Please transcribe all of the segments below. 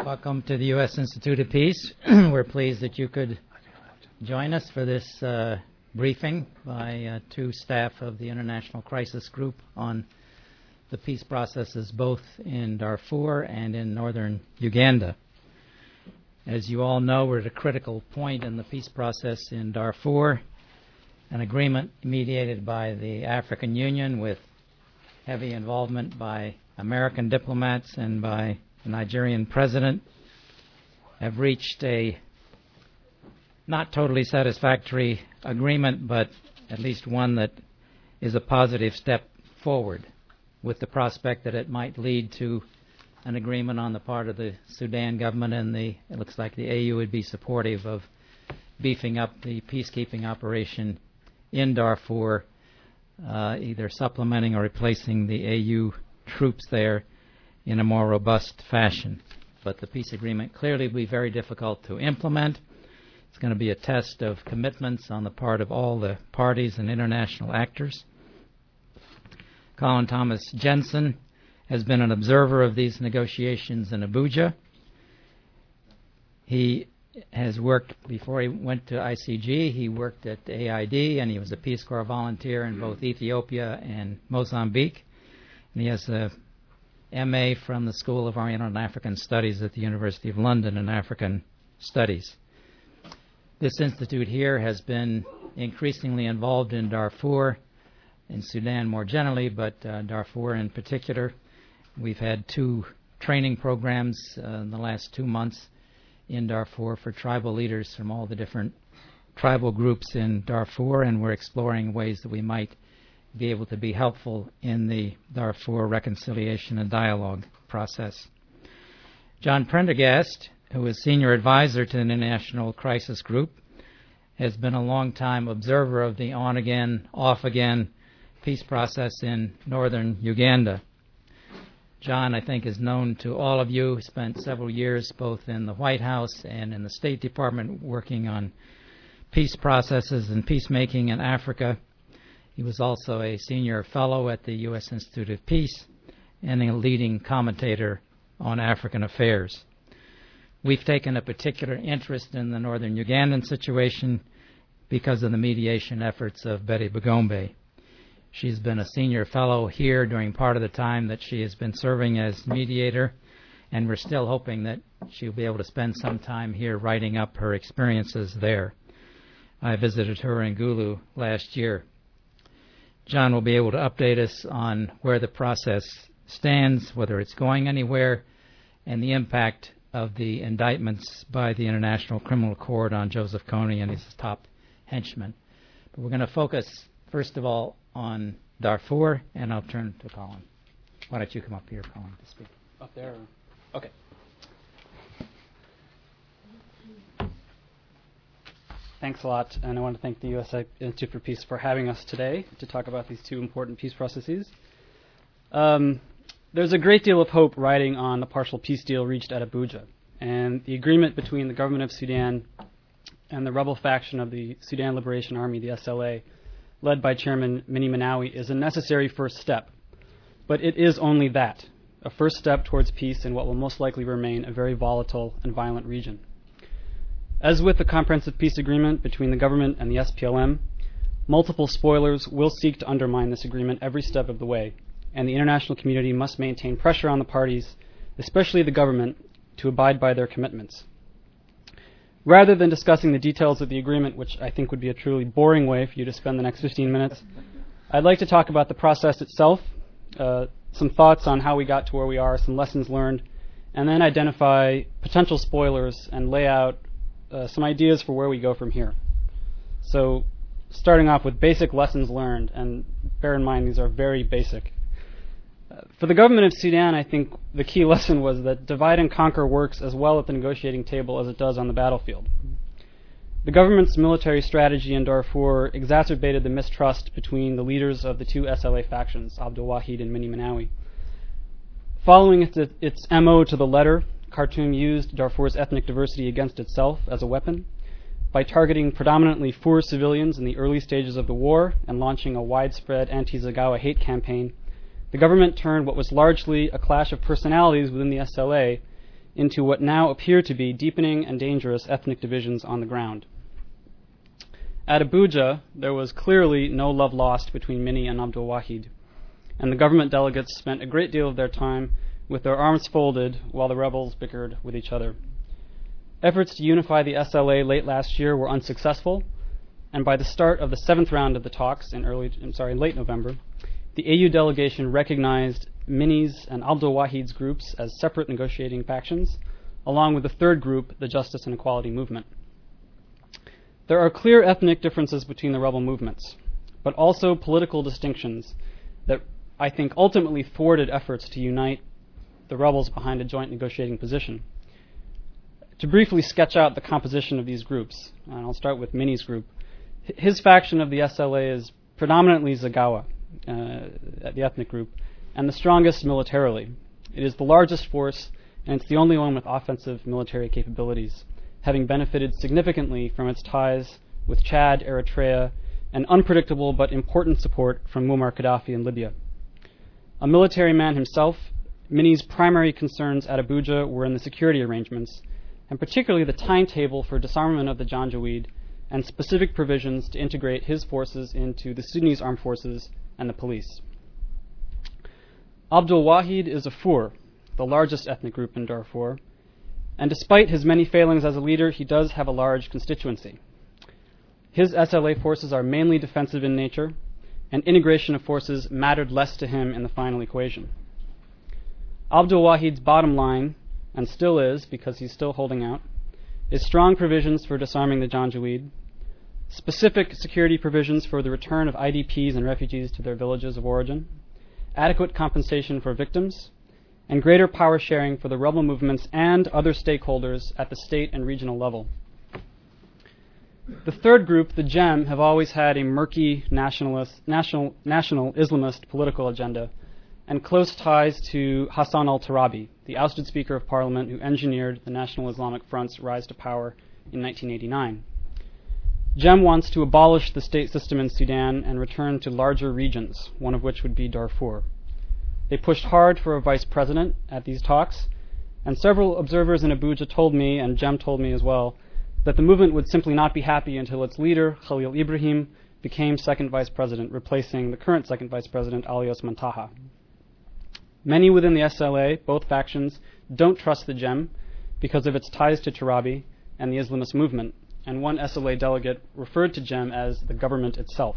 Welcome to the U.S. Institute of Peace. We're pleased that you could join us for this briefing by two staff of the International Crisis Group on the peace processes both in Darfur and in northern Uganda. As you all know, we're at a critical point in the peace process in Darfur. An agreement mediated by the African Union with heavy involvement by American diplomats and by the Nigerian president have reached a not totally satisfactory agreement, but at least one that is a positive step forward, with the prospect that it might lead to an agreement on the part of the Sudan government, and it looks like the AU would be supportive of beefing up the peacekeeping operation in Darfur, either supplementing or replacing the AU troops there in a more robust fashion. But the peace agreement clearly will be very difficult to implement. It's going to be a test of commitments on the part of all the parties and international actors. Colin Thomas Jensen has been an observer of these negotiations in Abuja. He has worked, before he went to ICG, he worked at AID, and he was a Peace Corps volunteer in both Ethiopia and Mozambique. And he has a MA from the School of Oriental and African Studies at the University of London in African Studies. This institute here has been increasingly involved in Darfur, in Sudan more generally, but Darfur in particular. We've had two training programs in the last 2 months in Darfur for tribal leaders from all the different tribal groups in Darfur, and we're exploring ways that we might be able to be helpful in the Darfur reconciliation and dialogue process. John Prendergast, who is senior advisor to the International Crisis Group, has been a long-time observer of the on-again, off-again peace process in northern Uganda. John, I think, is known to all of you. He spent several years both in the White House and in the State Department working on peace processes and peacemaking in Africa. He was also a senior fellow at the U.S. Institute of Peace and a leading commentator on African affairs. We've taken a particular interest in the northern Ugandan situation because of the mediation efforts of Betty Bagombe. She's been a senior fellow here during part of the time that she has been serving as mediator, and we're still hoping that she'll be able to spend some time here writing up her experiences there. I visited her in Gulu last year. John will be able to update us on where the process stands, whether it's going anywhere, and the impact of the indictments by the International Criminal Court on Joseph Kony and his top henchmen. But we're going to focus, first of all, on Darfur, and I'll turn to Colin. Why don't you come up here, Colin, to speak? Up there? Okay. Thanks a lot, and I want to thank the U.S. Institute for Peace for having us today to talk about these two important peace processes. There's a great deal of hope riding on the partial peace deal reached at Abuja, and the agreement between the government of Sudan and the rebel faction of the Sudan Liberation Army, the SLA, led by Chairman Minnie Manawi, is a necessary first step. But it is only that, a first step towards peace in what will most likely remain a very volatile and violent region. As with the comprehensive peace agreement between the government and the SPLM, multiple spoilers will seek to undermine this agreement every step of the way, and the international community must maintain pressure on the parties, especially the government, to abide by their commitments. Rather than discussing the details of the agreement, which I think would be a truly boring way for you to spend the next 15 minutes, I'd like to talk about the process itself, some thoughts on how we got to where we are, some lessons learned, and then identify potential spoilers and lay out some ideas for where we go from here. So, starting off with basic lessons learned, and bear in mind these are very basic. For the government of Sudan, I think the key lesson was that divide and conquer works as well at the negotiating table as it does on the battlefield. The government's military strategy in Darfur exacerbated the mistrust between the leaders of the two SLA factions, Abdul Wahid and Minnie Manawi. Following its MO to the letter, Khartoum used Darfur's ethnic diversity against itself as a weapon by targeting predominantly Fur civilians in the early stages of the war and launching a widespread anti-Zagawa hate campaign. The government turned what was largely a clash of personalities within the SLA into what now appear to be deepening and dangerous ethnic divisions on the ground. At Abuja, there was clearly no love lost between Minnie and Abdul Wahid, and the government delegates spent a great deal of their time with their arms folded while the rebels bickered with each other. Efforts to unify the SLA late last year were unsuccessful, and by the start of the 7th round of the talks in late November, the AU delegation recognized Minnie's and Abdul Wahid's groups as separate negotiating factions, along with the third group, the Justice and Equality Movement. There are clear ethnic differences between the rebel movements, but also political distinctions that I think ultimately thwarted efforts to unite the rebels behind a joint negotiating position. To briefly sketch out the composition of these groups, and I'll start with Minnie's group. His faction of the SLA is predominantly Zagawa, the ethnic group, and the strongest militarily. It is the largest force, and it's the only one with offensive military capabilities, having benefited significantly from its ties with Chad, Eritrea, and unpredictable but important support from Muammar Gaddafi in Libya. A military man himself, Minnie's primary concerns at Abuja were in the security arrangements, and particularly the timetable for disarmament of the Janjaweed and specific provisions to integrate his forces into the Sudanese armed forces and the police. Abdul Wahid is a Fur, the largest ethnic group in Darfur, and despite his many failings as a leader, he does have a large constituency. His SLA forces are mainly defensive in nature, and integration of forces mattered less to him in the final equation. Abdul Wahid's bottom line, and still is because he's still holding out, is strong provisions for disarming the Janjaweed, specific security provisions for the return of IDPs and refugees to their villages of origin, adequate compensation for victims, and greater power sharing for the rebel movements and other stakeholders at the state and regional level. The third group, the JEM, have always had a murky national Islamist political agenda and close ties to Hassan al-Turabi, the ousted Speaker of Parliament who engineered the National Islamic Front's rise to power in 1989. JEM wants to abolish the state system in Sudan and return to larger regions, one of which would be Darfur. They pushed hard for a vice president at these talks, and several observers in Abuja told me, and JEM told me as well, that the movement would simply not be happy until its leader, Khalil Ibrahim, became second vice president, replacing the current second vice president, Ali Osman Taha. Many within the SLA, both factions, don't trust the JEM because of its ties to Turabi and the Islamist movement, and one SLA delegate referred to JEM as the government itself.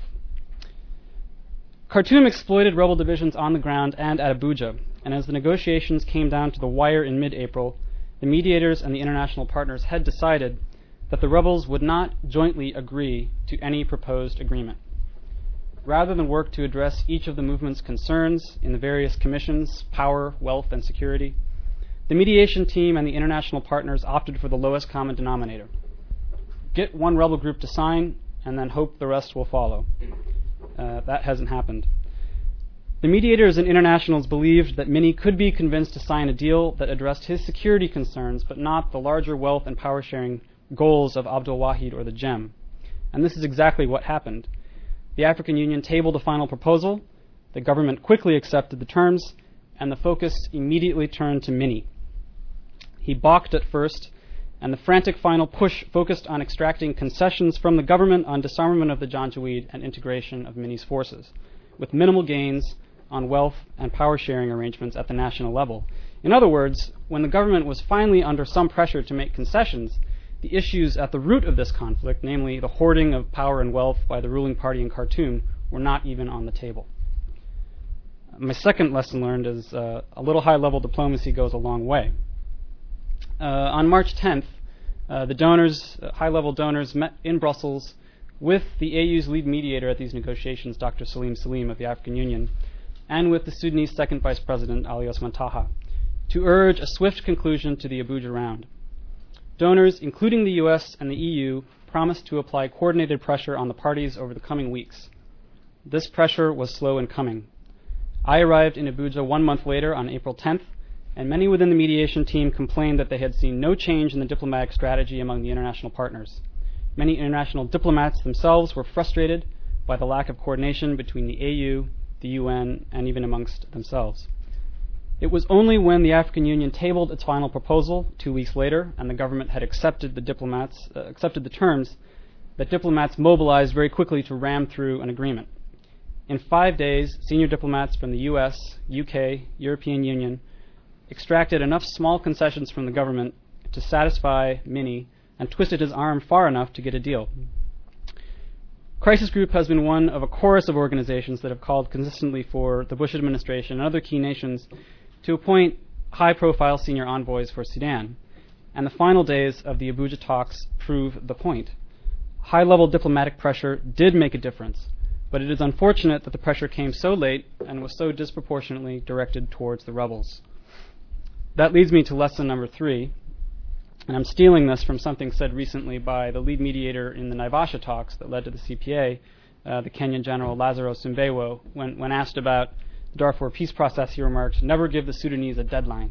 Khartoum exploited rebel divisions on the ground and at Abuja, and as the negotiations came down to the wire in mid-April, the mediators and the international partners had decided that the rebels would not jointly agree to any proposed agreement. Rather than work to address each of the movement's concerns in the various commissions, power, wealth, and security, the mediation team and the international partners opted for the lowest common denominator. Get one rebel group to sign, and then hope the rest will follow. That hasn't happened. The mediators and internationals believed that Minnie could be convinced to sign a deal that addressed his security concerns, but not the larger wealth and power sharing goals of Abdul Wahid or the JEM. And this is exactly what happened. The African Union tabled a final proposal, the government quickly accepted the terms, and the focus immediately turned to Minnie. He balked at first, and the frantic final push focused on extracting concessions from the government on disarmament of the Janjaweed and integration of Minnie's forces, with minimal gains on wealth and power sharing arrangements at the national level. In other words, when the government was finally under some pressure to make concessions, the issues at the root of this conflict, namely the hoarding of power and wealth by the ruling party in Khartoum, were not even on the table. My second lesson learned is a little high-level diplomacy goes a long way. On March 10th, the donors, high-level donors, met in Brussels with the AU's lead mediator at these negotiations, Dr. Salim Salim of the African Union, and with the Sudanese second vice president, Ali Osman Taha, to urge a swift conclusion to the Abuja round. Donors, including the U.S. and the EU, promised to apply coordinated pressure on the parties over the coming weeks. This pressure was slow in coming. I arrived in Abuja 1 month later on April 10th, and many within the mediation team complained that they had seen no change in the diplomatic strategy among the international partners. Many international diplomats themselves were frustrated by the lack of coordination between the AU, the UN, and even amongst themselves. It was only when the African Union tabled its final proposal 2 weeks later and the government had accepted the terms that diplomats mobilized very quickly to ram through an agreement. In 5 days, senior diplomats from the US, UK, European Union extracted enough small concessions from the government to satisfy Mini and twisted his arm far enough to get a deal. Crisis Group has been one of a chorus of organizations that have called consistently for the Bush administration and other key nations to appoint high-profile senior envoys for Sudan, and the final days of the Abuja talks prove the point. High-level diplomatic pressure did make a difference, but it is unfortunate that the pressure came so late and was so disproportionately directed towards the rebels. That leads me to lesson number 3, and I'm stealing this from something said recently by the lead mediator in the Naivasha talks that led to the CPA, the Kenyan General Lazarus Mbewo, when asked about the Darfur peace process, he remarked, "Never give the Sudanese a deadline."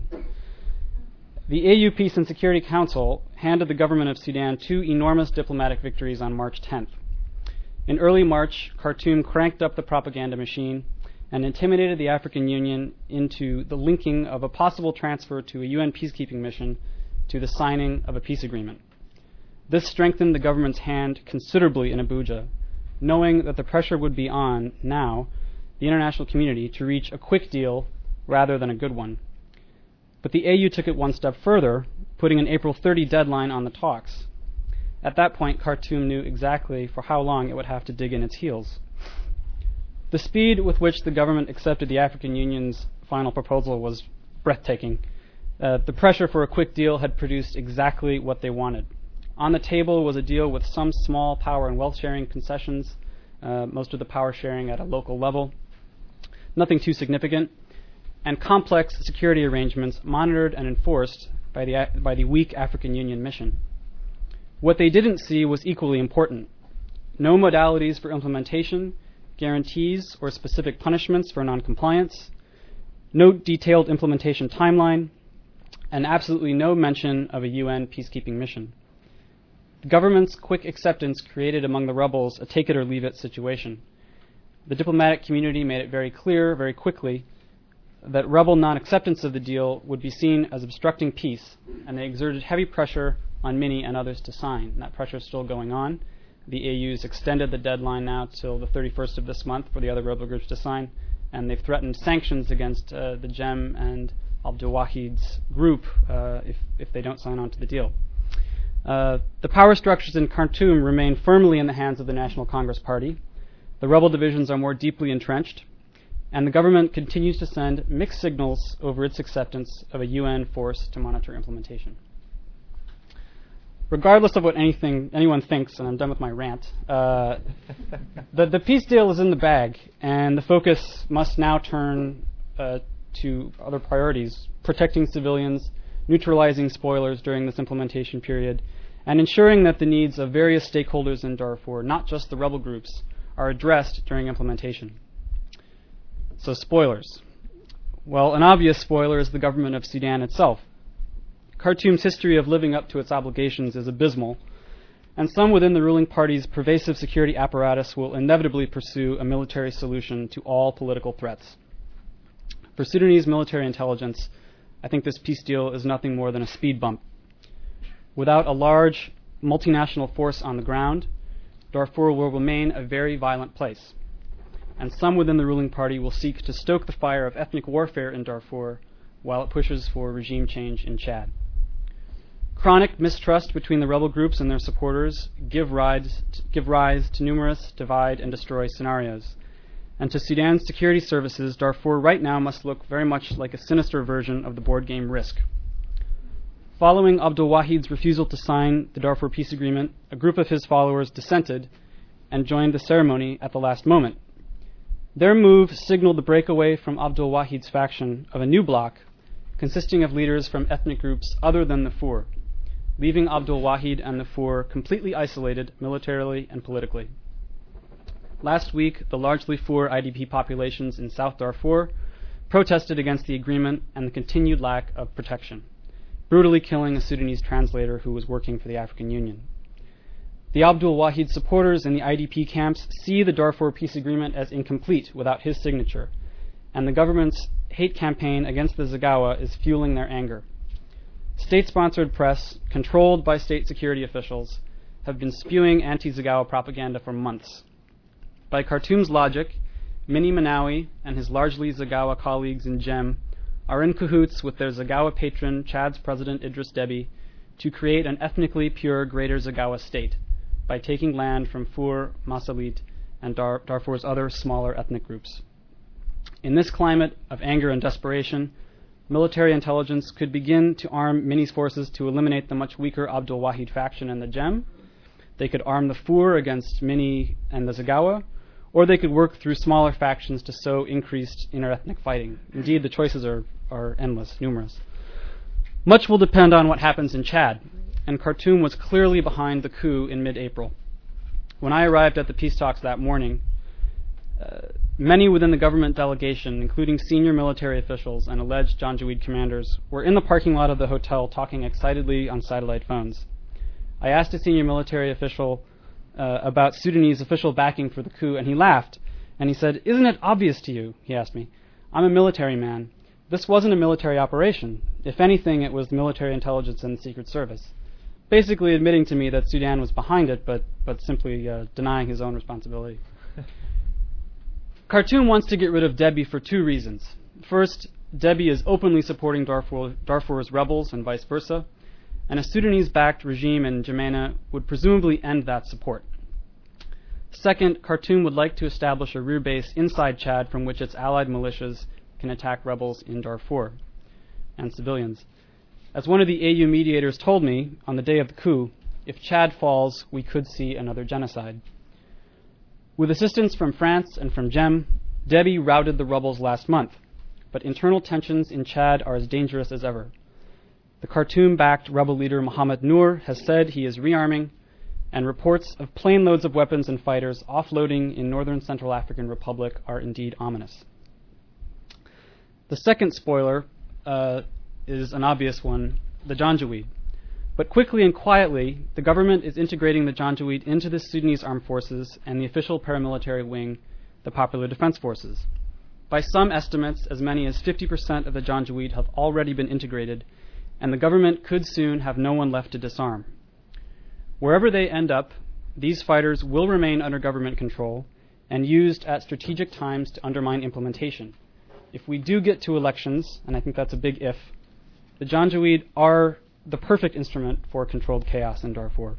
The AU Peace and Security Council handed the government of Sudan 2 enormous diplomatic victories on March 10th. In early March, Khartoum cranked up the propaganda machine and intimidated the African Union into the linking of a possible transfer to a UN peacekeeping mission to the signing of a peace agreement. This strengthened the government's hand considerably in Abuja, knowing that the pressure would be on, now, the international community to reach a quick deal rather than a good one. But the AU took it one step further, putting an April 30 deadline on the talks. At that point, Khartoum knew exactly for how long it would have to dig in its heels. The speed with which the government accepted the African Union's final proposal was breathtaking. The pressure for a quick deal had produced exactly what they wanted. On the table was a deal with some small power and wealth sharing concessions, most of the power sharing at a local level, nothing too significant, and complex security arrangements monitored and enforced by the weak African Union mission. What they didn't see was equally important. No modalities for implementation, guarantees or specific punishments for noncompliance, no detailed implementation timeline, and absolutely no mention of a UN peacekeeping mission. The government's quick acceptance created among the rebels a take-it-or-leave-it situation. The diplomatic community made it very clear, very quickly, that rebel non-acceptance of the deal would be seen as obstructing peace, and they exerted heavy pressure on Mini and others to sign. And that pressure is still going on. The AU's extended the deadline now till the 31st of this month for the other rebel groups to sign, and they've threatened sanctions against the GEM and Abdul Wahid's group if they don't sign on to the deal. The power structures in Khartoum remain firmly in the hands of the National Congress Party. The rebel divisions are more deeply entrenched, and the government continues to send mixed signals over its acceptance of a UN force to monitor implementation. Regardless of what anyone thinks, and I'm done with my rant, the peace deal is in the bag, and the focus must now turn to other priorities: protecting civilians, neutralizing spoilers during this implementation period, and ensuring that the needs of various stakeholders in Darfur, not just the rebel groups, are addressed during implementation. So spoilers. Well, an obvious spoiler is the government of Sudan itself. Khartoum's history of living up to its obligations is abysmal, and some within the ruling party's pervasive security apparatus will inevitably pursue a military solution to all political threats. For Sudanese military intelligence, I think this peace deal is nothing more than a speed bump. Without a large multinational force on the ground, Darfur will remain a very violent place, and some within the ruling party will seek to stoke the fire of ethnic warfare in Darfur while it pushes for regime change in Chad. Chronic mistrust between the rebel groups and their supporters give rise to numerous divide and destroy scenarios. And to Sudan's security services, Darfur right now must look very much like a sinister version of the board game Risk. Following Abdul Wahid's refusal to sign the Darfur peace agreement, a group of his followers dissented and joined the ceremony at the last moment. Their move signaled the breakaway from Abdul Wahid's faction of a new bloc consisting of leaders from ethnic groups other than the Darfur, leaving Abdul Wahid and the Darfur completely isolated militarily and politically. Last week, the largely Darfur IDP populations in South Darfur protested against the agreement and the continued lack of protection, brutally killing a Sudanese translator who was working for the African Union. The Abdul Wahid supporters in the IDP camps see the Darfur peace agreement as incomplete without his signature, and the government's hate campaign against the Zagawa is fueling their anger. State-sponsored press, controlled by state security officials, have been spewing anti-Zagawa propaganda for months. By Khartoum's logic, Mini Manawi and his largely Zagawa colleagues in Jem are in cahoots with their Zagawa patron, Chad's President Idris Deby, to create an ethnically pure Greater Zagawa state by taking land from Fur, Masalit, and Darfur's other smaller ethnic groups. In this climate of anger and desperation, military intelligence could begin to arm Mini's forces to eliminate the much weaker Abdul Wahid faction in the Jem. They could arm the Fur against Mini and the Zagawa, or they could work through smaller factions to sow increased interethnic fighting. Indeed, the choices are endless, numerous. Much will depend on what happens in Chad, and Khartoum was clearly behind the coup in mid-April. When I arrived at the peace talks that morning, many within the government delegation, including senior military officials and alleged Janjaweed commanders, were in the parking lot of the hotel talking excitedly on satellite phones. I asked a senior military official about Sudanese official backing for the coup, and he laughed. And he said, "Isn't it obvious to you?" He asked me. "I'm a military man. This wasn't a military operation. If anything, it was the military intelligence and the Secret Service." Basically admitting to me that Sudan was behind it, but simply denying his own responsibility. Khartoum wants to get rid of Deby for two reasons. First, Deby is openly supporting Darfur's rebels and vice versa, and a Sudanese-backed regime in N'Djamena would presumably end that support. Second, Khartoum would like to establish a rear base inside Chad from which its allied militias can attack rebels in Darfur and civilians. As one of the AU mediators told me on the day of the coup, if Chad falls, we could see another genocide. With assistance from France and from Jem, Deby routed the rebels last month, but internal tensions in Chad are as dangerous as ever. The Khartoum-backed rebel leader Mohamed Noor has said he is rearming, and reports of plane loads of weapons and fighters offloading in northern Central African Republic are indeed ominous. The second spoiler is an obvious one, the Janjaweed. But quickly and quietly, the government is integrating the Janjaweed into the Sudanese armed forces and the official paramilitary wing, the Popular Defense Forces. By some estimates, as many as 50% of the Janjaweed have already been integrated, and the government could soon have no one left to disarm. Wherever they end up, these fighters will remain under government control and used at strategic times to undermine implementation. If we do get to elections, and I think that's a big if, the Janjaweed are the perfect instrument for controlled chaos in Darfur.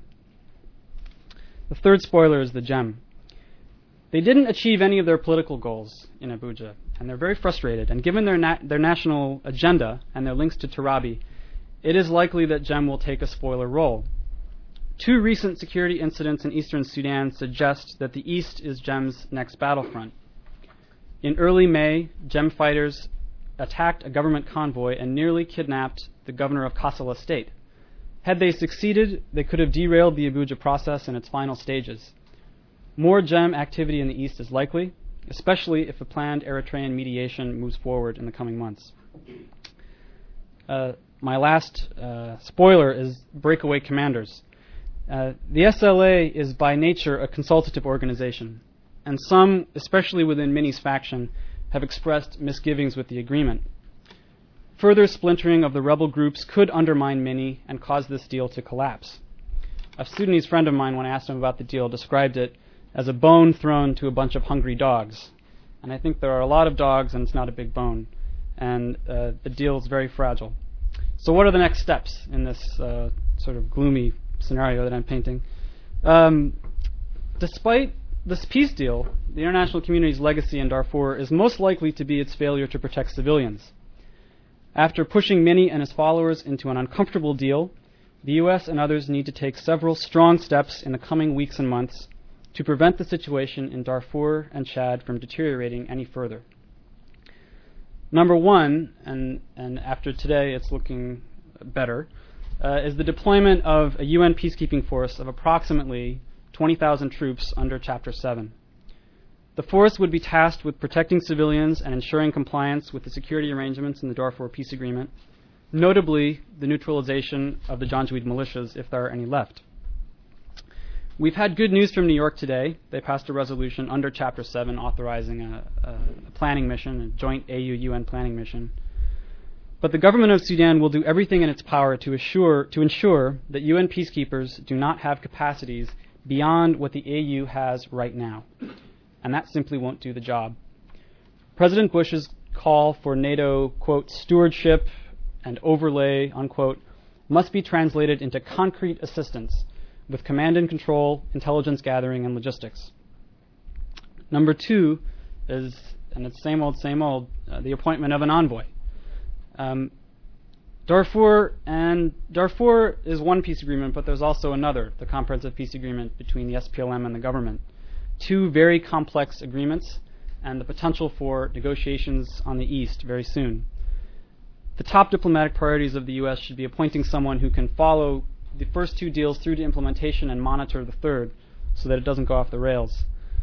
The third spoiler is the Jem. They didn't achieve any of their political goals in Abuja, and they're very frustrated. And given their national agenda and their links to Tarabi, it is likely that Jem will take a spoiler role. Two recent security incidents in eastern Sudan suggest that the east is Jem's next battlefront. In early May, Jem fighters attacked a government convoy and nearly kidnapped the governor of Kassala State. Had they succeeded, they could have derailed the Abuja process in its final stages. More Jem activity in the east is likely, especially if a planned Eritrean mediation moves forward in the coming months. My last spoiler is breakaway commanders. The SLA is by nature a consultative organization, and some, especially within Mini's faction, have expressed misgivings with the agreement. Further splintering of the rebel groups could undermine Mini and cause this deal to collapse. A Sudanese friend of mine, when I asked him about the deal, described it as a bone thrown to a bunch of hungry dogs. And I think there are a lot of dogs, and it's not a big bone. And the deal is very fragile. So what are the next steps in this sort of gloomy scenario that I'm painting? Despite this peace deal, the international community's legacy in Darfur is most likely to be its failure to protect civilians. After pushing Mini and his followers into an uncomfortable deal, the U.S. and others need to take several strong steps in the coming weeks and months to prevent the situation in Darfur and Chad from deteriorating any further. Number one, and after today it's looking better, is the deployment of a UN peacekeeping force of approximately 20,000 troops under Chapter 7. The force would be tasked with protecting civilians and ensuring compliance with the security arrangements in the Darfur Peace Agreement, notably the neutralization of the Janjaweed militias if there are any left. We've had good news from New York today. They passed a resolution under Chapter 7 authorizing a planning mission, a joint AU-UN planning mission. But the government of Sudan will do everything in its power to ensure that UN peacekeepers do not have capacities beyond what the AU has right now. And that simply won't do the job. President Bush's call for NATO, quote, stewardship and overlay, unquote, must be translated into concrete assistance with command and control, intelligence gathering, and logistics. Number 2 is, and it's same old, the appointment of an envoy. Darfur is one peace agreement, but there's also another, the Comprehensive Peace Agreement between the SPLM and the government. 2 very complex agreements and the potential for negotiations on the East very soon. The top diplomatic priorities of the U.S. should be appointing someone who can follow the first 2 deals through to implementation and monitor the third so that it doesn't go off the rails.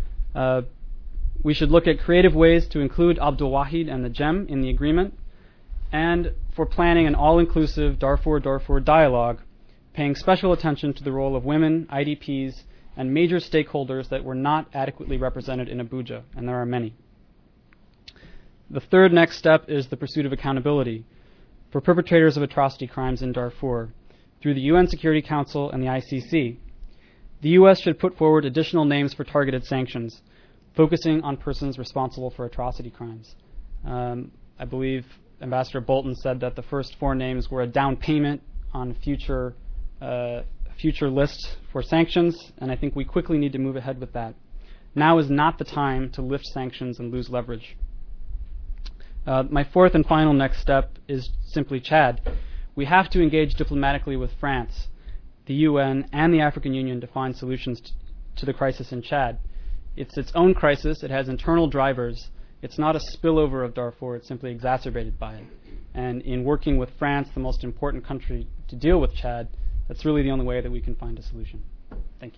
We should look at creative ways to include Abdul Wahid and the GEM in the agreement, and for planning an all-inclusive Darfur dialogue, paying special attention to the role of women, IDPs, and major stakeholders that were not adequately represented in Abuja, and there are many. The third next step is the pursuit of accountability for perpetrators of atrocity crimes in Darfur through the UN Security Council and the ICC. The U.S. should put forward additional names for targeted sanctions, focusing on persons responsible for atrocity crimes. I believe Ambassador Bolton said that the first 4 names were a down payment on future list for sanctions, and I think we quickly need to move ahead with that. Now is not the time to lift sanctions and lose leverage. My fourth and final next step is simply Chad. We have to engage diplomatically with France, the UN, and the African Union to find solutions to the crisis in Chad. It's its own crisis. It has internal drivers. It's not a spillover of Darfur. It's simply exacerbated by it. And in working with France, the most important country to deal with Chad, that's really the only way that we can find a solution. Thank you.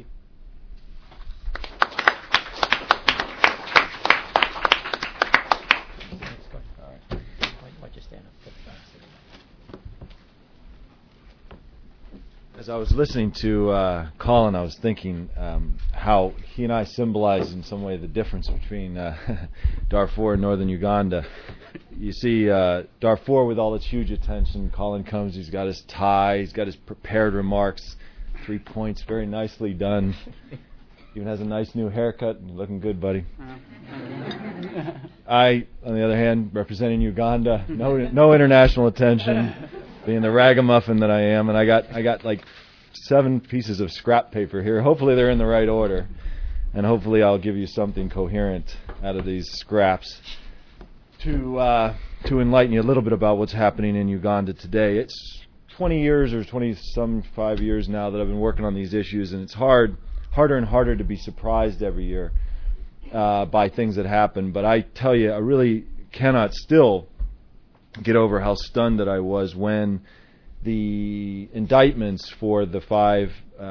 As I was listening to Colin, I was thinking how he and I symbolize in some way the difference between Darfur and northern Uganda. You see Darfur with all its huge attention. Colin comes, he's got his tie, he's got his prepared remarks, 3 points, very nicely done. Even has a nice new haircut. You're looking good, buddy. I, on the other hand, representing Uganda, no international attention, being the ragamuffin that I am, and I got like 7 pieces of scrap paper here. Hopefully they're in the right order, and hopefully I'll give you something coherent out of these scraps to enlighten you a little bit about what's happening in Uganda today. It's 20 years or 25 years now that I've been working on these issues, and it's harder and harder to be surprised every year by things that happen. But I tell you, I really cannot still get over how stunned that I was when the indictments for the 5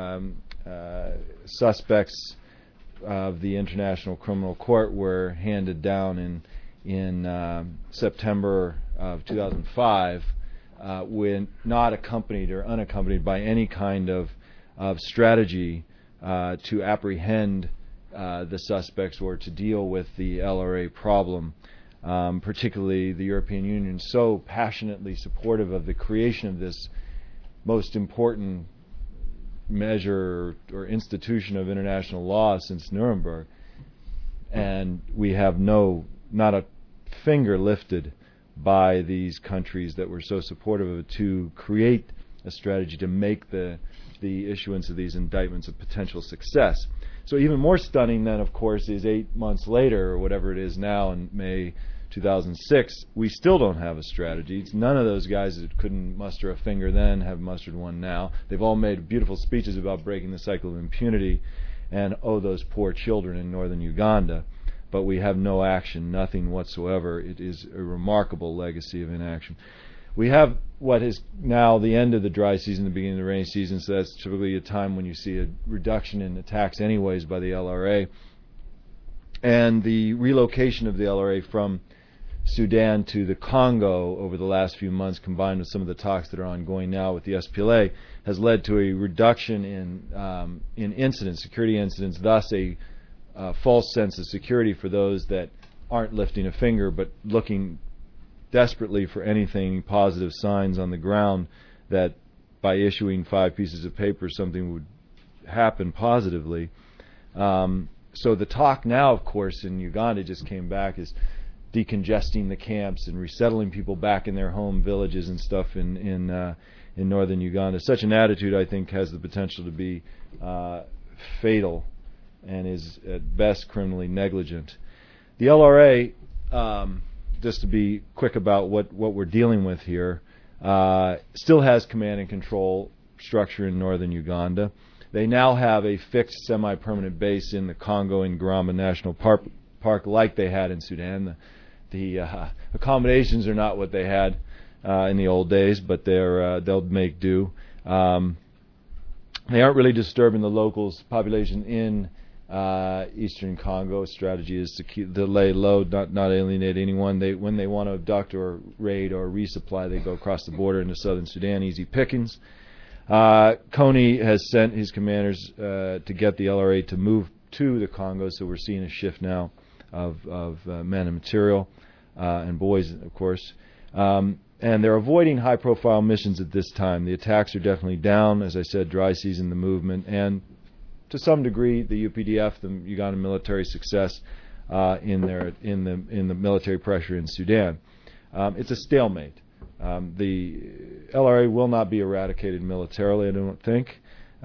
suspects of the International Criminal Court were handed down in September of 2005, when not accompanied or unaccompanied by any kind of strategy to apprehend the suspects or to deal with the LRA problem. Particularly the European Union, so passionately supportive of the creation of this most important measure or institution of international law since Nuremberg. And we have not a finger lifted by these countries that were so supportive of it to create a strategy to make the issuance of these indictments a potential success. So even more stunning then, of course, is 8 months later, or whatever it is now, in May 2006, we still don't have a strategy. It's none of those guys that couldn't muster a finger then have mustered one now. They've all made beautiful speeches about breaking the cycle of impunity and, those poor children in northern Uganda. But we have no action, nothing whatsoever. It is a remarkable legacy of inaction. We have what is now the end of the dry season, the beginning of the rainy season, so that's typically a time when you see a reduction in attacks anyways by the LRA. And the relocation of the LRA from Sudan to the Congo over the last few months, combined with some of the talks that are ongoing now with the SPLA, has led to a reduction in incidents, security incidents, thus a false sense of security for those that aren't lifting a finger but looking desperately for anything positive signs on the ground that by issuing 5 pieces of paper something would happen positively. So the talk now, of course, in Uganda just came back is decongesting the camps and resettling people back in their home villages and stuff in northern Uganda. Such an attitude, I think, has the potential to be fatal and is at best criminally negligent. The LRA, just to be quick about what we're dealing with here, still has command and control structure in northern Uganda. They now have a fixed semi-permanent base in the Congo in Garamba National Park like they had in Sudan. The accommodations are not what they had in the old days, but they'll make do. They aren't really disturbing the locals' population in eastern Congo. Strategy is to lay low, not alienate anyone. When they want to abduct or raid or resupply, they go across the border into southern Sudan, easy pickings. Kony has sent his commanders to get the LRA to move to the Congo, so we're seeing a shift now of men and material, and boys, of course. And they're avoiding high-profile missions at this time. The attacks are definitely down, as I said, dry season, the movement, and to some degree, the UPDF, the Ugandan military success in the military pressure in Sudan. It's a stalemate. The LRA will not be eradicated militarily, I don't think,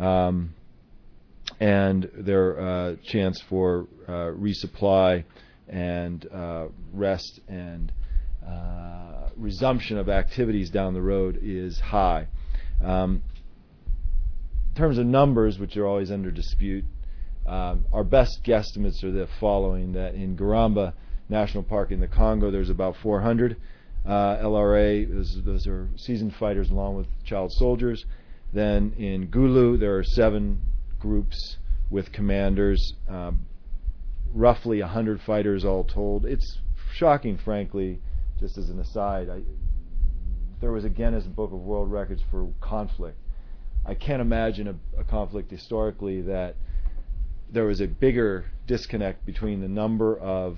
and their chance for resupply and rest and resumption of activities down the road is high. In terms of numbers, which are always under dispute, our best guesstimates are the following: that in Garamba National Park in the Congo, there's about 400 LRA. Those are seasoned fighters along with child soldiers. Then in Gulu, there are 7 groups with commanders, roughly 100 fighters all told. It's shocking, frankly, just as an aside. There was a Guinness Book of World Records for conflict. I can't imagine a conflict historically that there was a bigger disconnect between the number of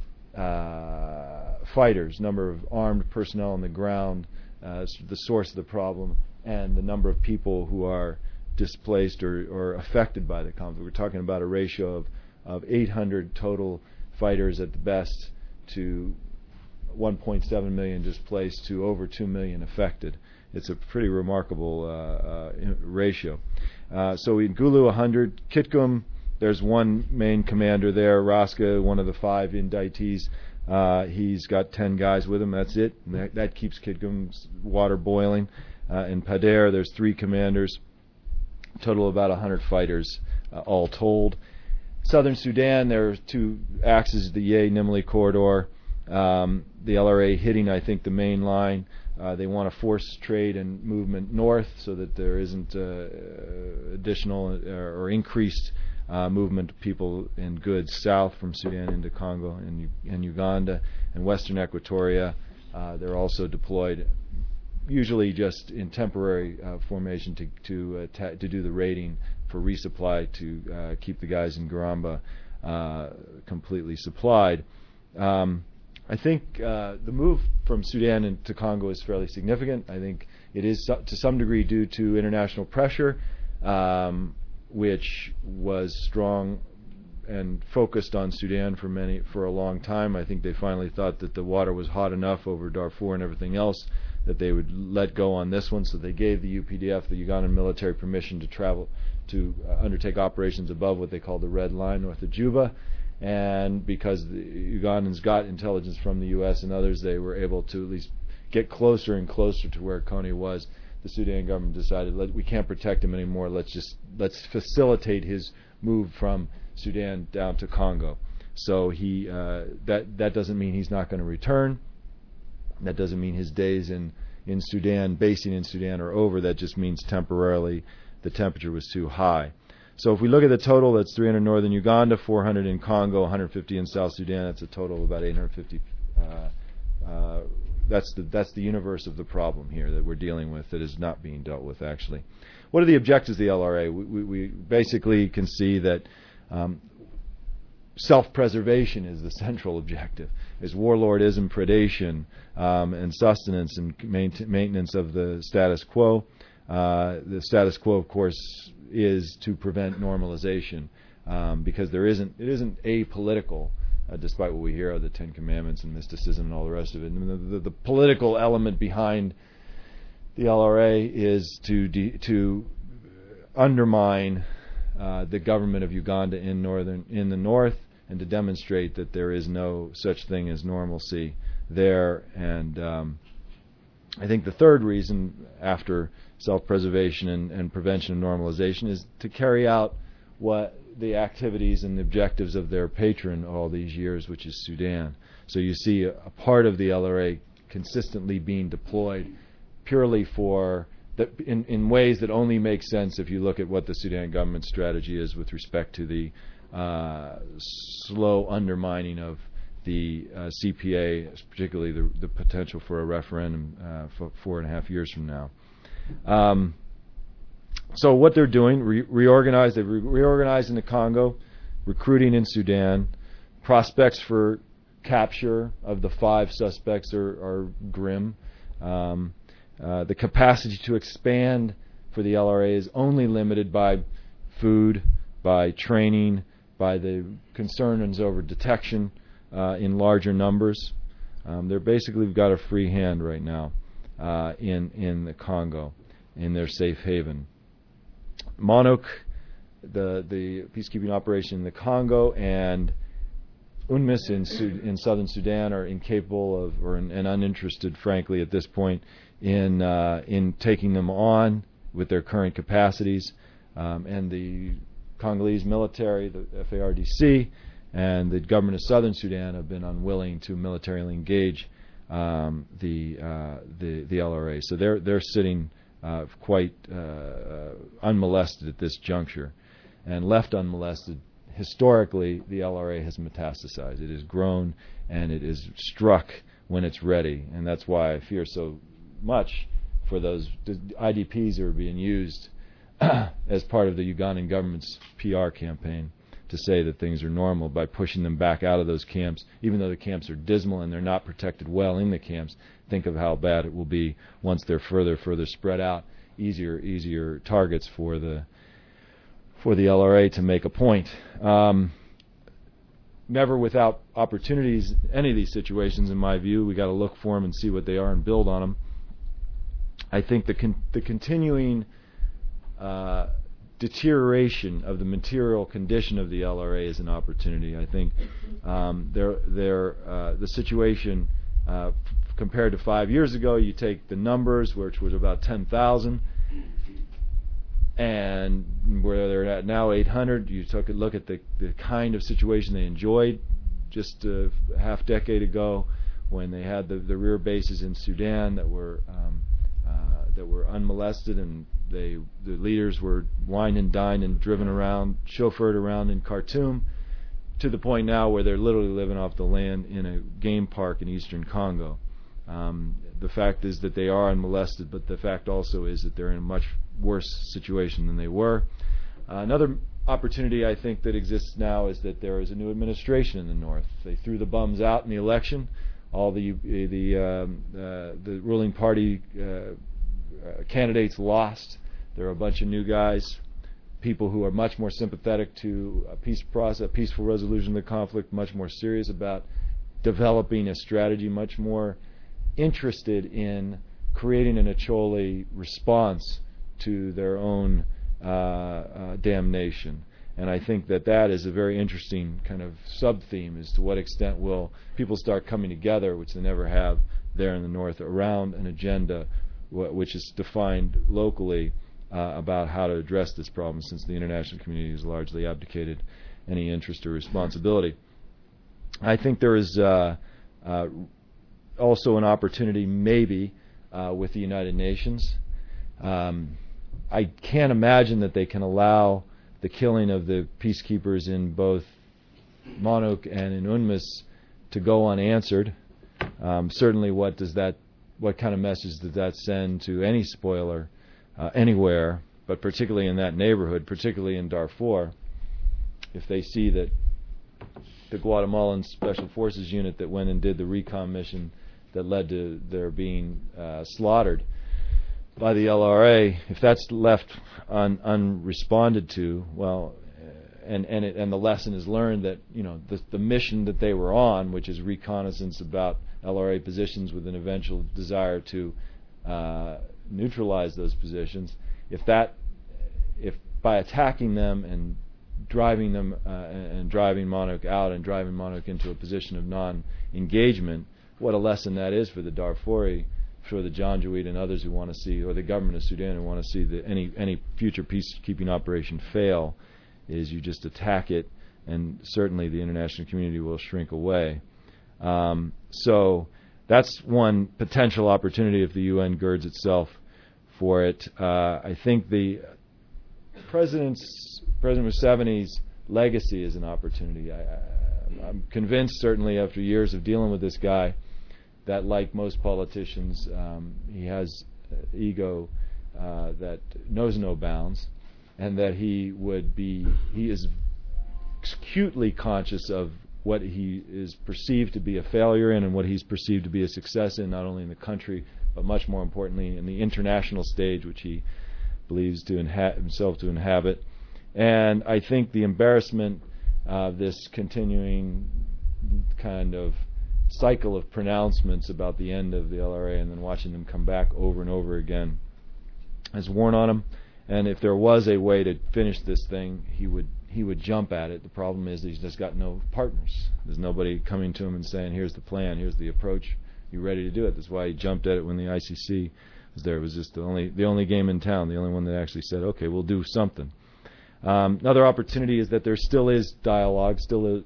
fighters, number of armed personnel on the ground, the source of the problem, and the number of people who are displaced or affected by the conflict. We're talking about a ratio of 800 total fighters at the best to 1.7 million displaced to over 2 million affected. It's a pretty remarkable ratio. So in Gulu, 100. Kitgum, there's one main commander there, Raska, one of the 5 indictees. He's got 10 guys with him. That's it. And that keeps Kitgum's water boiling. In Pader, there's 3 commanders, total of about 100 fighters, all told. Southern Sudan, there are 2 axes, the Ye-Nimli corridor. The LRA hitting, I think, the main line. They want to force trade and movement north so that there isn't additional or increased movement of people and goods south from Sudan into Congo and Uganda and Western Equatoria. They're also deployed, usually just in temporary formation to do the raiding for resupply to keep the guys in Garamba completely supplied. I think the move from Sudan to Congo is fairly significant. I think it is to some degree due to international pressure, which was strong and focused on Sudan for a long time. I think they finally thought that the water was hot enough over Darfur and everything else that they would let go on this one. So they gave the UPDF, the Ugandan military, permission to travel to undertake operations above what they call the Red Line north of Juba. And because the Ugandans got intelligence from the U.S. and others, they were able to at least get closer and closer to where Kony was. The Sudan government decided we can't protect him anymore. Let's facilitate his move from Sudan down to Congo. So that doesn't mean he's not going to return. That doesn't mean his days in Sudan, basing in Sudan, are over. That just means temporarily the temperature was too high. So if we look at the total, that's 300 in northern Uganda, 400 in Congo, 150 in South Sudan. That's a total of about 850 that's the universe of the problem here that we're dealing with that is not being dealt with actually. What are the objectives of the LRA? We basically can see that self-preservation is the central objective. Is warlordism, predation, and sustenance and maintenance of the status quo. The status quo, of course, is to prevent normalization because it isn't apolitical. Despite what we hear of the Ten Commandments and mysticism and all the rest of it. And the political element behind the LRA is to undermine the government of Uganda in the north and to demonstrate that there is no such thing as normalcy there. And I think the third reason after self-preservation and prevention of normalization is to carry out what the activities and the objectives of their patron all these years, which is Sudan. So you see a part of the LRA consistently being deployed purely for in ways that only make sense if you look at what the Sudan government strategy is with respect to the slow undermining of the CPA, particularly the potential for a referendum for 4.5 years from now. So what they're doing, they've reorganized in the Congo, recruiting in Sudan. Prospects for capture of the 5 suspects are grim. The capacity to expand for the LRA is only limited by food, by training, by the concerns over detection in larger numbers. They're basically got a free hand right now in the Congo, in their safe haven. MONUC, the peacekeeping operation in the Congo, and UNMISS in southern Sudan are incapable of and uninterested, frankly, at this point, in taking them on with their current capacities. And the Congolese military, the FARDC, and the government of southern Sudan have been unwilling to militarily engage the LRA. So they're sitting quite unmolested at this juncture. And left unmolested, historically, the LRA has metastasized. It has grown and it is struck when it's ready. And that's why I fear so much for those IDPs that are being used as part of the Ugandan government's PR campaign to say that things are normal by pushing them back out of those camps, even though the camps are dismal and they're not protected well in the camps. Think of how bad it will be once they're further spread out, easier targets for the LRA to make a point. Never without opportunities, any of these situations, in my view. We got to look for them and see what they are and build on them. I think the continuing deterioration of the material condition of the LRA is an opportunity. I think the situation compared to 5 years ago, you take the numbers, which was about 10,000, and where they're at now, 800. You took a look at the kind of situation they enjoyed just a half decade ago, when they had the rear bases in Sudan that were unmolested, and the leaders were wined and dined and driven around, chauffeured around in Khartoum, to the point now where they're literally living off the land in a game park in eastern Congo. The fact is that they are unmolested, but the fact also is that they're in a much worse situation than they were. Another opportunity I think that exists now is that there is a new administration in the north. They threw the bums out in the election. All the ruling party candidates lost. There are a bunch of new guys, people who are much more sympathetic to a peace process, a peaceful resolution of the conflict, much more serious about developing a strategy, much more interested in creating an Acholi response to their own damnation. And I think that is a very interesting kind of sub-theme as to what extent will people start coming together, which they never have there in the north, around an agenda which is defined locally about how to address this problem, since the international community has largely abdicated any interest or responsibility. I think there is also an opportunity maybe with the United Nations. I can't imagine that they can allow the killing of the peacekeepers in both MONUC and in UNMISS to go unanswered. Certainly, what kind of message does that send to any spoiler anywhere, but particularly in that neighborhood, particularly in Darfur, if they see that the Guatemalan Special Forces unit that went and did the recon mission that led to their being slaughtered by the LRA, if that's left unresponded to, well, and the lesson is learned that the mission that they were on, which is reconnaissance about LRA positions with an eventual desire to neutralize those positions, if by attacking them and driving them and driving MONUC out and driving MONUC into a position of non-engagement, what a lesson that is for the Darfuri, for the Janjaweed and others who want to see, or the government of Sudan who want to see any future peacekeeping operation fail, is you just attack it, and certainly the international community will shrink away. So that's one potential opportunity if the UN girds itself for it. I think the President Museveni's legacy is an opportunity. I'm convinced, certainly after years of dealing with this guy, that like most politicians, he has ego that knows no bounds, and that he is acutely conscious of what he is perceived to be a failure in and what he's perceived to be a success in, not only in the country, but much more importantly in the international stage, which he believes himself to inhabit. And I think the embarrassment of this continuing kind of cycle of pronouncements about the end of the LRA and then watching them come back over and over again has worn on him. And if there was a way to finish this thing, he would jump at it. The problem is he's just got no partners. There's nobody coming to him and saying, here's the plan, here's the approach, you ready to do it? That's why he jumped at it when the ICC was there. It was just the only game in town, the only one that actually said, okay, we'll do something. Another opportunity is that there still is dialogue, still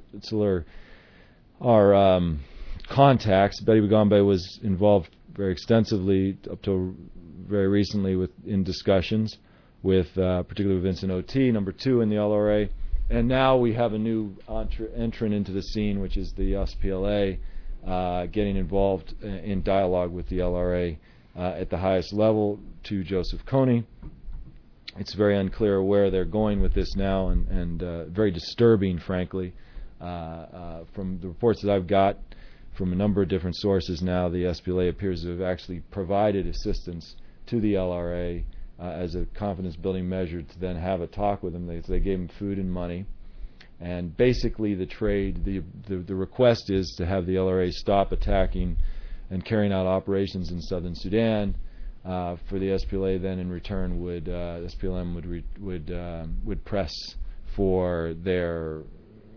are contacts. Betty Bugombe was involved very extensively up to very recently in discussions with particularly with Vincent O.T., number 2 in the LRA, and now we have a new entrant into the scene, which is the SPLA, getting involved in dialogue with the LRA at the highest level to Joseph Kony. It's very unclear where they're going with this now, and very disturbing, frankly. From the reports that I've got from a number of different sources now, the SPLA appears to have actually provided assistance to the LRA as a confidence-building measure to then have a talk with them. They gave them food and money. And basically the request is to have the LRA stop attacking and carrying out operations in southern Sudan. For the SPLA, then in return SPLM would press for the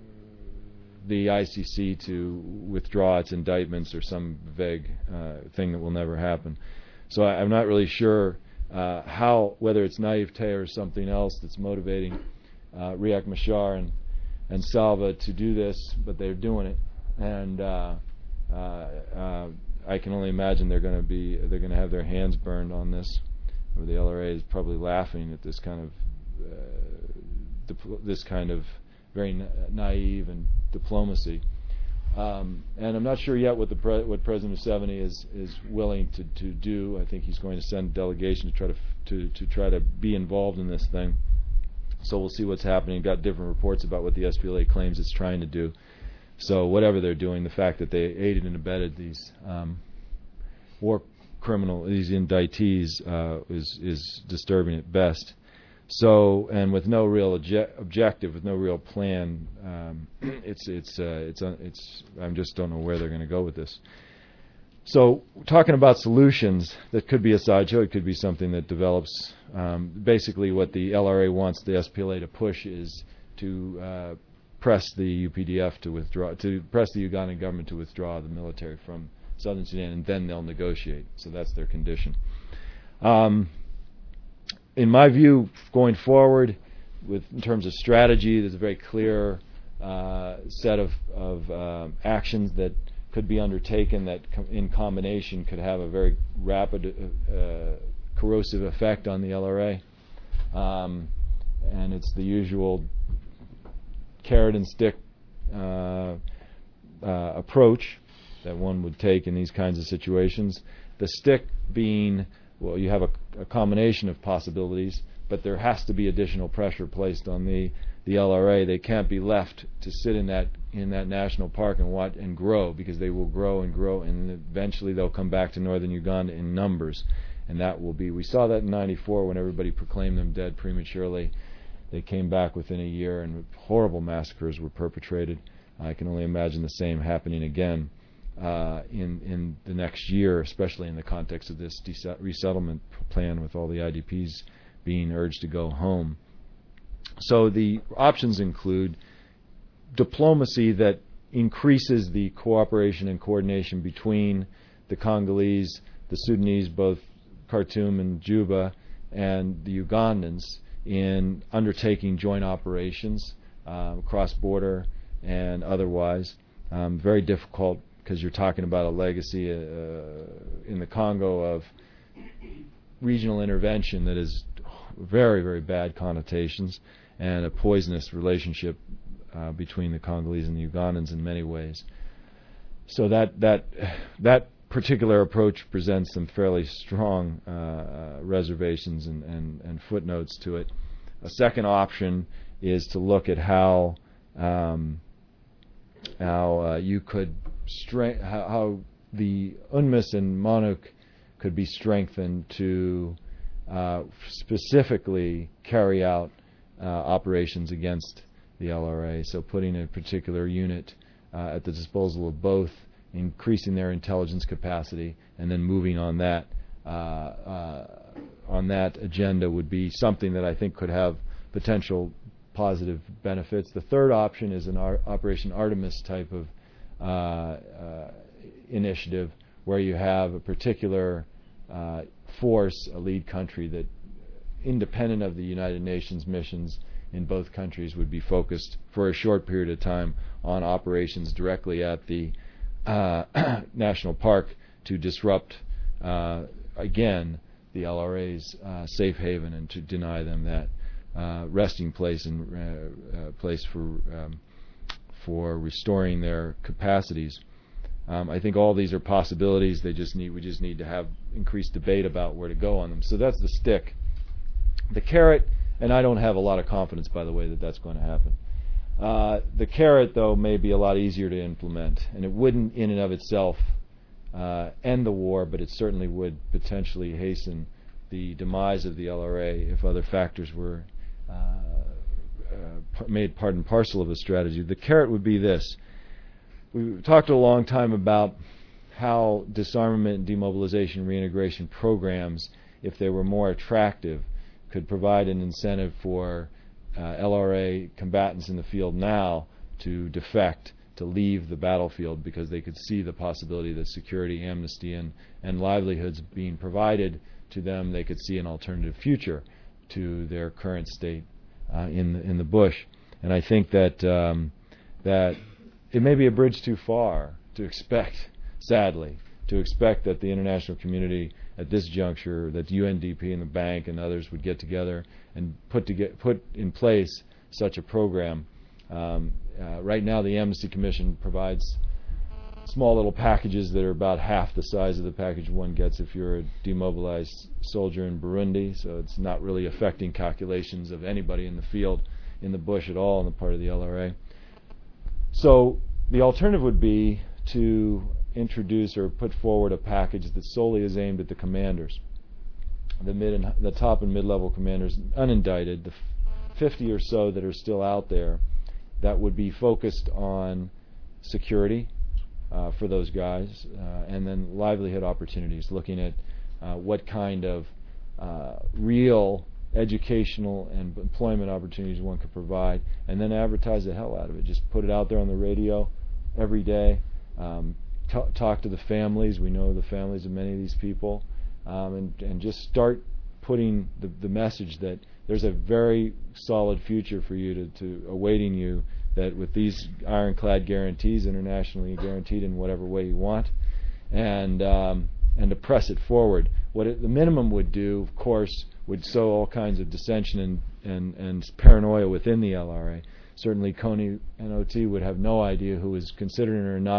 ICC to withdraw its indictments or some vague thing that will never happen. So I'm not really sure whether it's naivete or something else that's motivating Riek Machar and Salva to do this, but they're doing it, and I can only imagine they're going to have their hands burned on this. Or the LRA is probably laughing at this kind of very naive and diplomacy. And I'm not sure yet what President Museveni is willing to do. I think he's going to send a delegation to try to be involved in this thing. So we'll see what's happening. Got different reports about what the SPLA claims it's trying to do. So whatever they're doing, the fact that they aided and abetted these these indictees is disturbing at best. So, and with no real objective, with no real plan, I just don't know where they're going to go with this. So, talking about solutions, that could be a sideshow. It could be something that develops. Basically, what the LRA wants the SPLA to push is to press the UPDF to withdraw, to press the Ugandan government to withdraw the military from southern Sudan, and then they'll negotiate. So that's their condition. In my view, going forward, in terms of strategy, there's a very clear set of actions that could be undertaken that, in combination, could have a very rapid, corrosive effect on the LRA. And it's the usual carrot and stick approach one would take in these kinds of situations. The stick being, well, you have a combination of possibilities, but there has to be additional pressure placed on the LRA. They can't be left to sit in that national park and watch and grow, because they will grow and grow, and eventually they'll come back to northern Uganda in numbers. And that will be, we saw that in '94 when everybody proclaimed them dead prematurely. They came back within a year, and horrible massacres were perpetrated. I can only imagine the same happening again in the next year, especially in the context of this resettlement plan with all the IDPs being urged to go home. So the options include diplomacy that increases the cooperation and coordination between the Congolese, the Sudanese, both Khartoum and Juba, and the Ugandans in undertaking joint operations, cross-border and otherwise. Very difficult, because you're talking about a legacy in the Congo of regional intervention that is very, very bad connotations, and a poisonous relationship between the Congolese and the Ugandans in many ways. So that particular approach presents some fairly strong reservations and footnotes to it. A second option is to look at how you could how the UNMISS and MONUC could be strengthened to specifically carry out operations against the LRA. So putting a particular unit at the disposal of both, increasing their intelligence capacity, and then moving on that agenda would be something that I think could have potential positive benefits. The third option is an Operation Artemis type of initiative, where you have a particular force, a lead country that, independent of the United Nations missions in both countries, would be focused for a short period of time on operations directly at the national park to disrupt again the LRA's safe haven, and to deny them that resting place and place for restoring their capacities. I think all these are possibilities. We just need to have increased debate about where to go on them. So that's the stick. The carrot, and I don't have a lot of confidence, by the way, that that's going to happen. The carrot, though, may be a lot easier to implement, and it wouldn't in and of itself end the war, but it certainly would potentially hasten the demise of the LRA if other factors were made part and parcel of the strategy. The carrot would be this. We've talked a long time about how disarmament and demobilization reintegration programs, if they were more attractive, could provide an incentive for LRA combatants in the field now to defect, to leave the battlefield, because they could see the possibility that security, amnesty, and livelihoods being provided to them. They could see an alternative future to their current state in the bush. And I think that it may be a bridge too far to expect, sadly, that the international community at this juncture, that UNDP and the bank and others would get together and put in place such a program. Right now, the Amnesty Commission provides small little packages that are about half the size of the package one gets if you're a demobilized soldier in Burundi. So it's not really affecting calculations of anybody in the field, in the bush at all, on the part of the LRA. So the alternative would be to introduce or put forward a package that solely is aimed at the commanders, the top and mid-level commanders, unindicted, the 50 or so that are still out there, that would be focused on security for those guys, and then livelihood opportunities, looking at what kind of real educational and employment opportunities one could provide, and then advertise the hell out of it. Just put it out there on the radio every day. Talk to the families. We know the families of many of these people, and just start putting the message that there's a very solid future for you to awaiting you, that with these ironclad guarantees, internationally guaranteed in whatever way you want, and to press it forward. What the minimum would do, of course, would sow all kinds of dissension and paranoia within the LRA. Certainly, Kony and OT would have no idea who was considering it or not,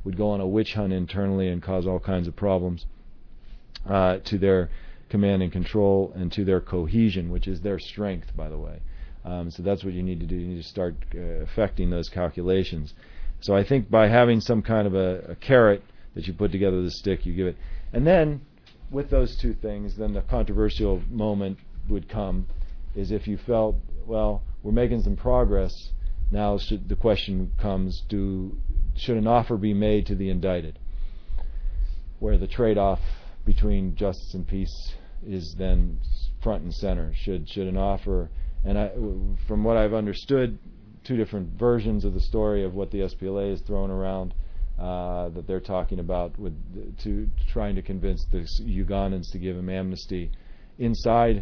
would go on a witch hunt internally and cause all kinds of problems to their command and control and to their cohesion, which is their strength, by the way. So that's what you need to do. You need to start affecting those calculations. So I think by having some kind of a carrot that you put together the stick, you give it. And then with those two things, then the controversial moment would come is if you felt, well, we're making some progress, now the question comes, should an offer be made to the indicted? Where the trade-off between justice and peace is then front and center. Should an offer, and from what I've understood, two different versions of the story of what the SPLA has thrown around that they're talking about to trying to convince the Ugandans to give him amnesty inside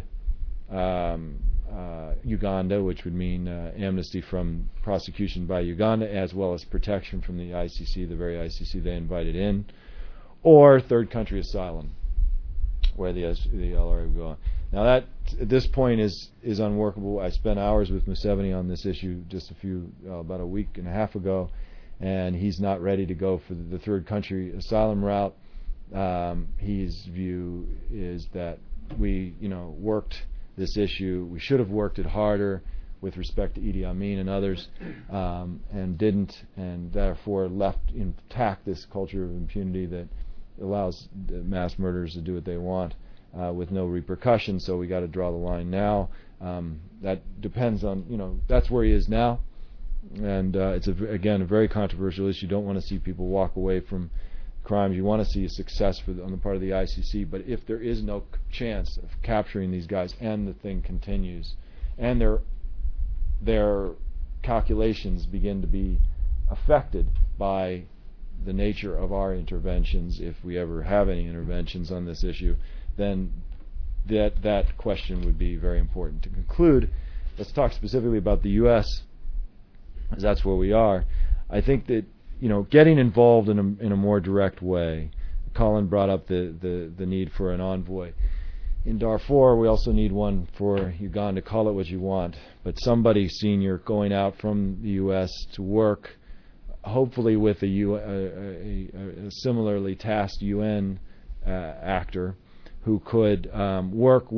Uganda, which would mean amnesty from prosecution by Uganda as well as protection from the ICC, the very ICC they invited in, or third country asylum, where the LRA would go on. Now that at this point is unworkable. I spent hours with Museveni on this issue just about a week and a half ago, and he's not ready to go for the third country asylum route. His view is that we worked this issue. We should have worked it harder with respect to Idi Amin and others, and didn't, and therefore left intact this culture of impunity that allows mass murderers to do what they want with no repercussions. So we got to draw the line now. That depends on, that's where he is now, and it's again a very controversial issue. You don't want to see people walk away from crimes. You want to see a success on the part of the ICC. But if there is no chance of capturing these guys, and the thing continues, and their calculations begin to be affected by the nature of our interventions, if we ever have any interventions on this issue, then that question would be very important. To conclude, let's talk specifically about the U.S., as that's where we are. I think that getting involved in a more direct way. Colin brought up the need for an envoy. In Darfur, we also need one for Uganda. Call it what you want, but somebody senior going out from the U.S. to work, hopefully with a similarly tasked UN actor who could work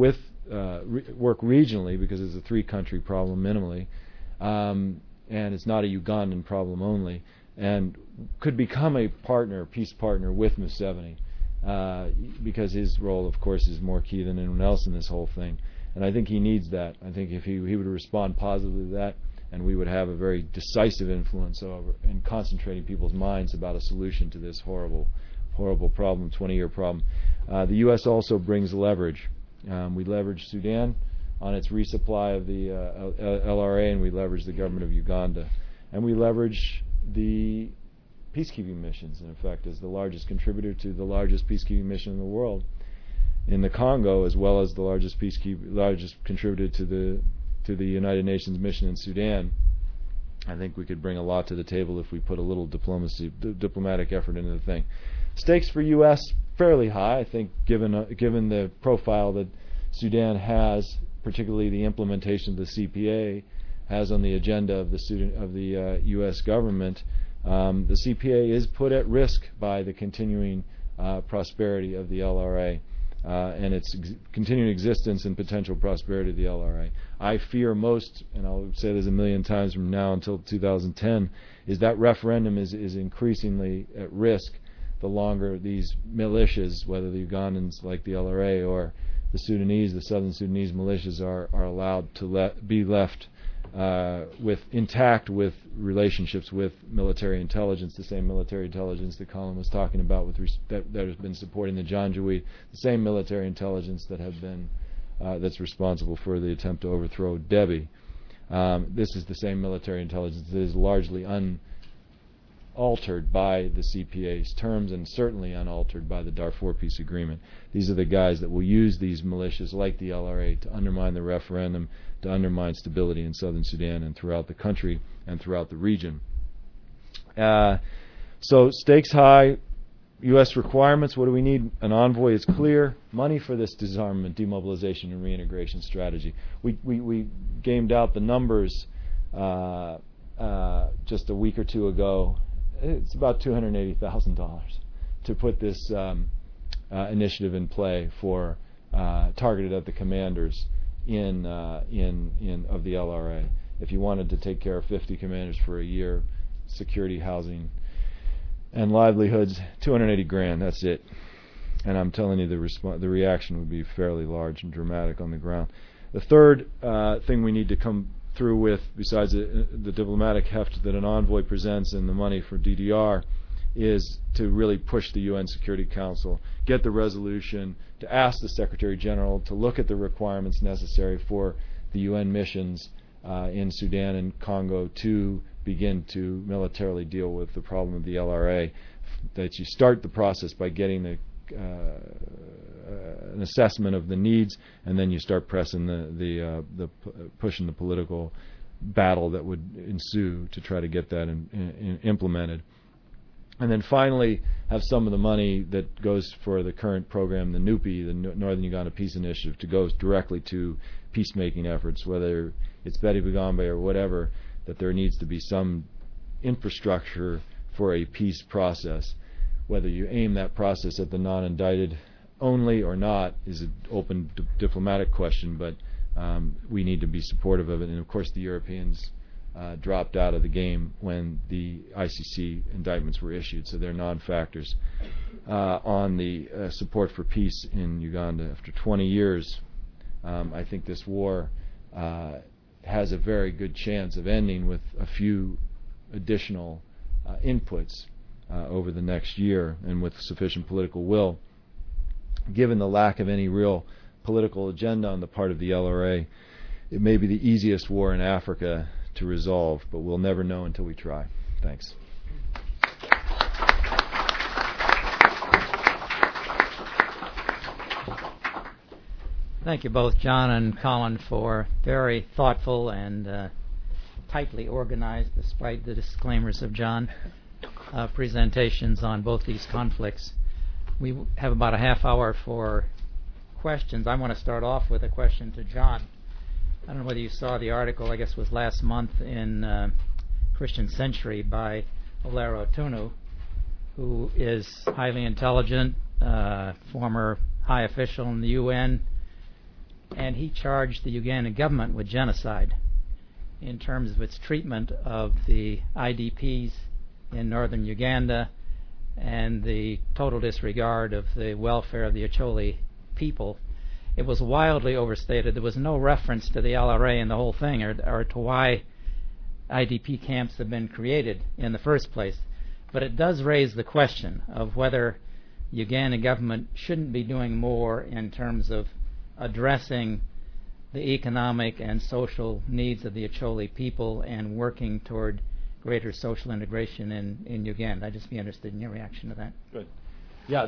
regionally, because it's a three-country problem minimally, and it's not a Ugandan problem only, and could become a peace partner with Museveni, because his role, of course, is more key than anyone else in this whole thing. And I think he needs that. I think if he would respond positively to that, and we would have a very decisive influence over in concentrating people's minds about a solution to this horrible problem, 20-year problem. The U.S. also brings leverage. We leverage Sudan on its resupply of the LRA, and we leverage the government of Uganda. And we leverage the peacekeeping missions, in effect, as the largest contributor to the largest peacekeeping mission in the world in the Congo, as well as the largest contributor to the United Nations mission in Sudan. I think we could bring a lot to the table if we put a little diplomatic effort into the thing. Stakes for U.S. fairly high, I think, given the profile that Sudan has, particularly the implementation of the CPA has on the agenda of the U.S. government. The CPA is put at risk by the continuing prosperity of the LRA and its continuing existence and potential prosperity of the LRA. I fear most, and I'll say this a million times from now until 2010, is that referendum is increasingly at risk the longer these militias, whether the Ugandans like the LRA or the Southern Sudanese militias are allowed to be left intact with relationships with military intelligence, the same military intelligence that Colin was talking about that has been supporting the Janjaweed, the same military intelligence that have been that's responsible for the attempt to overthrow Deby. This is the same military intelligence that is largely unaltered by the CPA's terms and certainly unaltered by the Darfur Peace Agreement. These are the guys that will use these militias like the LRA to undermine the referendum, to undermine stability in southern Sudan and throughout the country and throughout the region. So stakes high. U.S. requirements, what do we need? An envoy is clear. Money for this disarmament, demobilization, and reintegration strategy. We gamed out the numbers just a week or two ago it's about $280,000 to put this initiative in play for targeted at the commanders in of the LRA. If you wanted to take care of 50 commanders for a year, security, housing, and livelihoods, $280,000. That's it. And I'm telling you, the reaction would be fairly large and dramatic on the ground. The third thing we need to come through with, besides the diplomatic heft that an envoy presents and the money for DDR, is to really push the UN Security Council, get the resolution, to ask the Secretary General to look at the requirements necessary for the UN missions in Sudan and Congo to begin to militarily deal with the problem of the LRA. That you start the process by getting an assessment of the needs, and then you start pressing pushing the political battle that would ensue to try to get that implemented. And then finally, have some of the money that goes for the current program, the NUPI, the Northern Uganda Peace Initiative, to go directly to peacemaking efforts, whether it's Betty Bugambe or whatever, that there needs to be some infrastructure for a peace process. Whether you aim that process at the non-indicted only or not is an open diplomatic question, but we need to be supportive of it. And of course the Europeans dropped out of the game when the ICC indictments were issued, so they're non-factors on the support for peace in Uganda. After 20 years, I think this war has a very good chance of ending with a few additional inputs over the next year, and with sufficient political will. Given the lack of any real political agenda on the part of the LRA, it may be the easiest war in Africa to resolve, but we'll never know until we try. Thanks. Thank you both, John and Colin, for very thoughtful and tightly organized, despite the disclaimers of John, presentations on both these conflicts. We have about a half hour for questions. I want to start off with a question to John. I don't know whether you saw the article, I guess it was last month, in Christian Century by Olero Tunu, who is highly intelligent, former high official in the UN, and he charged the Ugandan government with genocide in terms of its treatment of the IDPs in northern Uganda and the total disregard of the welfare of the Acholi people. It was wildly overstated. There was no reference to the LRA in the whole thing, or to why IDP camps have been created in the first place. But it does raise the question of whether Ugandan government shouldn't be doing more in terms of addressing the economic and social needs of the Acholi people and working toward greater social integration in Uganda. I'd just be interested in your reaction to that. Good. Yeah,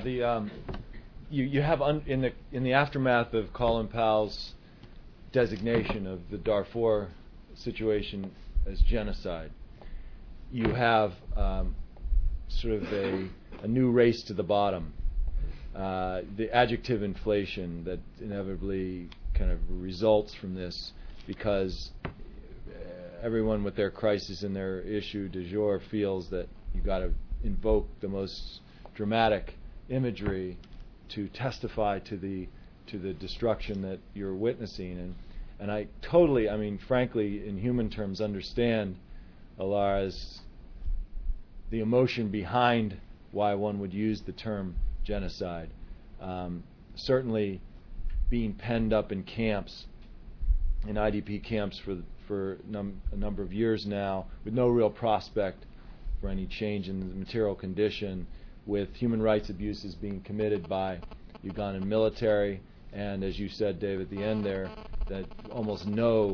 you have in the aftermath of Colin Powell's designation of the Darfur situation as genocide, you have sort of a new race to the bottom. The adjective inflation that inevitably kind of results from this, because everyone with their crisis and their issue du jour feels that you've got to invoke the most dramatic imagery to testify to the destruction that you're witnessing. And I totally, I mean, frankly, in human terms, understand Olara's the emotion behind why one would use the term genocide. Certainly being penned up in camps, in IDP camps for a number of years now, with no real prospect for any change in the material condition, with human rights abuses being committed by Ugandan military, and as you said, Dave, at the end there, that almost no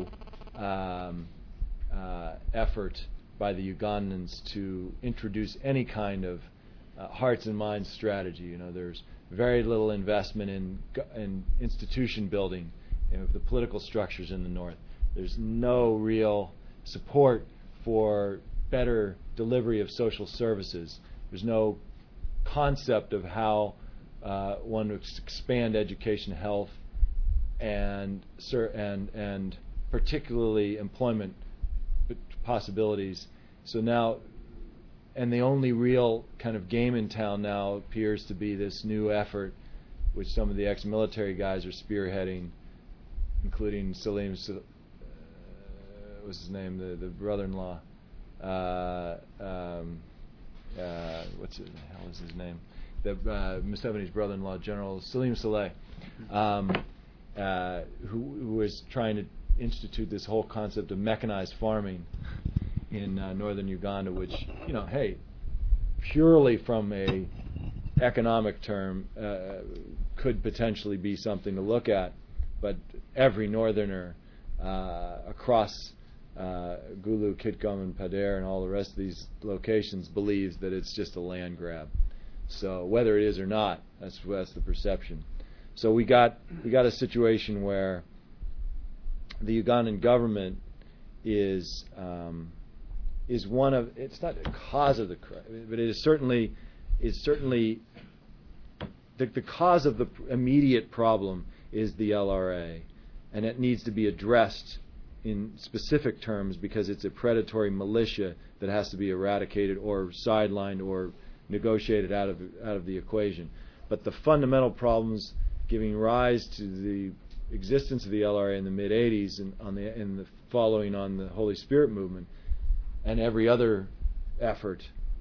effort by the Ugandans to introduce any kind of hearts and minds strategy. You know, there's very little investment in institution building of the political structures in the north. There's no real support for better delivery of social services. There's no concept of how one would expand education, health, and particularly employment possibilities. So now, the only real kind of game in town now appears to be this new effort, which some of the ex-military guys are spearheading, including Salim, what's his name, the brother-in-law. What's the hell is his name? Museveni's brother-in-law, General Salim Saleh, who is trying to institute this whole concept of mechanized farming in northern Uganda, which, hey, purely from a economic term, could potentially be something to look at, but every northerner across Gulu, Kitgum, and Pader, and all the rest of these locations believes that it's just a land grab. So whether it is or not, that's the perception. So we got a situation where the Ugandan government is one of, it's not the cause of the crime, but it is certainly the cause of the immediate problem is the LRA, and it needs to be addressed in specific terms because it's a predatory militia that has to be eradicated or sidelined or negotiated out of the equation. But the fundamental problems giving rise to the existence of the LRA in the mid-'80s and the following on the Holy Spirit movement and every other effort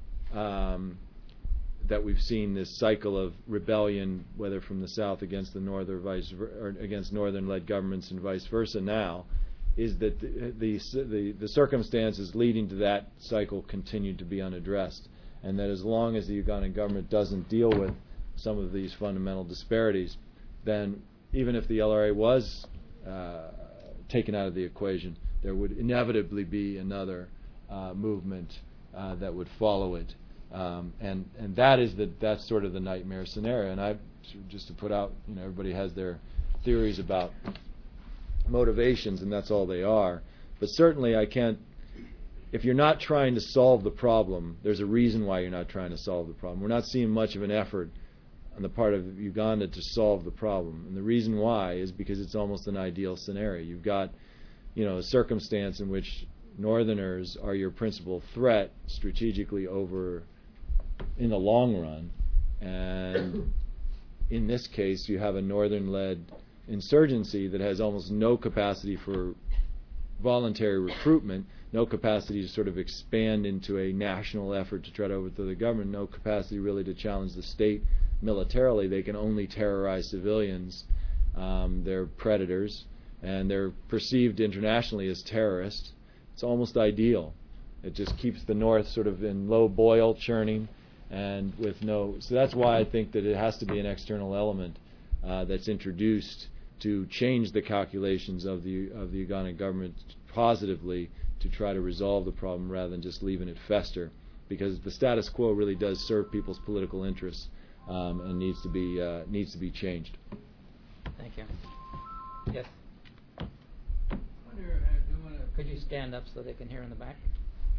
that we've seen, this cycle of rebellion, whether from the south against the north or against northern-led governments and vice versa now, is that the circumstances leading to that cycle continue to be unaddressed, and that as long as the Ugandan government doesn't deal with some of these fundamental disparities, then even if the LRA was taken out of the equation, there would inevitably be another movement that would follow it, and that's sort of the nightmare scenario. And just to put out, everybody has their theories about motivations, and that's all they are. But certainly I can't, if you're not trying to solve the problem, there's a reason why you're not trying to solve the problem. We're not seeing much of an effort on the part of Uganda to solve the problem. And the reason why is because it's almost an ideal scenario. You've got, a circumstance in which northerners are your principal threat strategically over in the long run. And in this case, you have a northern-led insurgency that has almost no capacity for voluntary recruitment, no capacity to sort of expand into a national effort to try to overthrow the government, no capacity really to challenge the state militarily. They can only terrorize civilians. They're predators, and they're perceived internationally as terrorists. It's almost ideal. It just keeps the North sort of in low boil, churning, and with no. So that's why I think that it has to be an external element that's introduced to change the calculations of the Ugandan government positively to try to resolve the problem rather than just leaving it fester, because the status quo really does serve people's political interests and needs to be changed. Thank you. Yes. Wonder, could you stand up so they can hear in the back?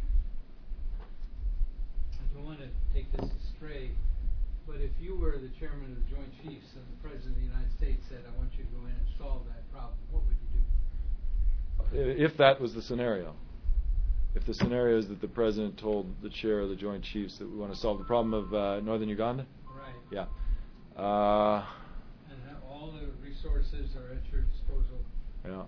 I don't want to take this astray, but if you were the chairman of the Joint Chiefs and the President of the United States said, I want you to go in and solve that problem, what would you do? If that was the scenario. If the scenario is that the President told the chair of the Joint Chiefs that we want to solve the problem of northern Uganda? Right. Yeah. And all the resources are at your disposal. Yeah.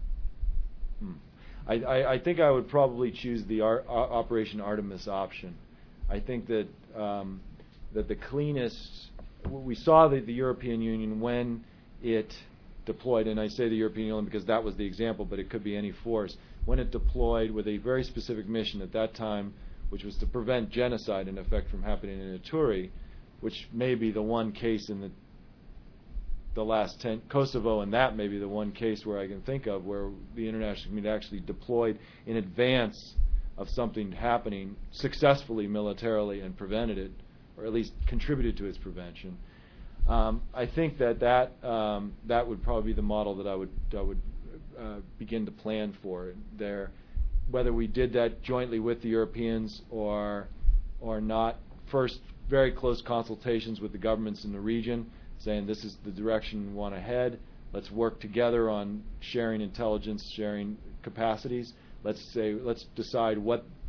I think I would probably choose the Operation Artemis option. I think that that the cleanest, we saw the European Union when it deployed, and I say the European Union because that was the example, but it could be any force, when it deployed with a very specific mission at that time, which was to prevent genocide in effect from happening in Ituri, which may be the one case in the last 10, Kosovo, and that may be the one case where I can think of where the international community actually deployed in advance of something happening successfully militarily and prevented it, or at least contributed to its prevention. I think that would probably be the model that I would begin to plan for there. Whether we did that jointly with the Europeans or not, first very close consultations with the governments in the region, saying this is the direction we want to head. Let's work together on sharing intelligence, sharing capacities. Let's decide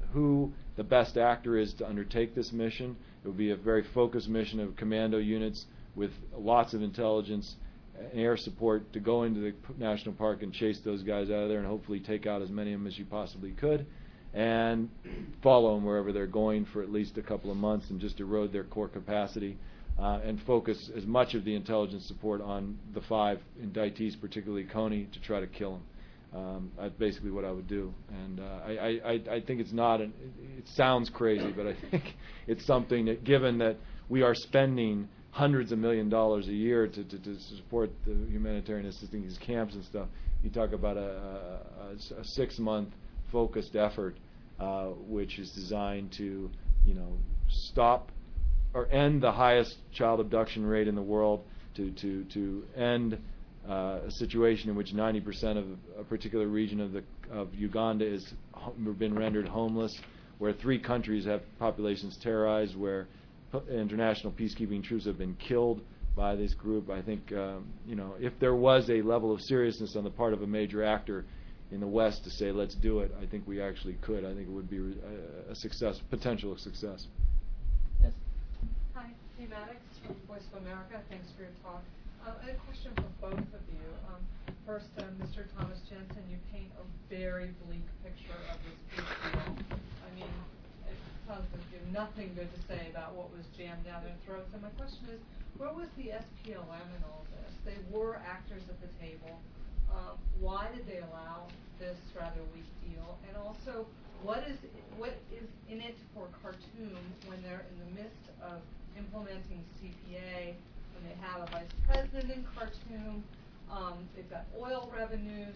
who the best actor is to undertake this mission. It will be a very focused mission of commando units with lots of intelligence and air support to go into the national park and chase those guys out of there and hopefully take out as many of them as you possibly could, and follow them wherever they're going for at least a couple of months and just erode their core capacity, and focus as much of the intelligence support on the 5 indictees, particularly Coney, to try to kill them. That's basically what I would do. And I think it's not, it sounds crazy, but I think it's something that, given that we are spending hundreds of $millions a year to support the humanitarian assisting these camps and stuff, you talk about a 6-month focused effort, which is designed to, stop or end the highest child abduction rate in the world, to end a situation in which 90% of a particular region of Uganda is been rendered homeless, where 3 countries have populations terrorized, where international peacekeeping troops have been killed by this group. I think if there was a level of seriousness on the part of a major actor in the West to say, let's do it, I think we actually could. I think it would be a success, potential success. Yes. Hi, Steve Maddox from Voice of America. Thanks for your talk. I have a question for both of you. First, Mr. Thomas Jensen, you paint a very bleak picture of this peace deal. I mean, it sounds like you have nothing good to say about what was jammed down their throats. And my question is, where was the SPLM in all this? They were actors at the table. Why did they allow this rather weak deal? And also, what is in it for Khartoum when they're in the midst of implementing CPA, when they have a vice president in Khartoum, they've got oil revenues.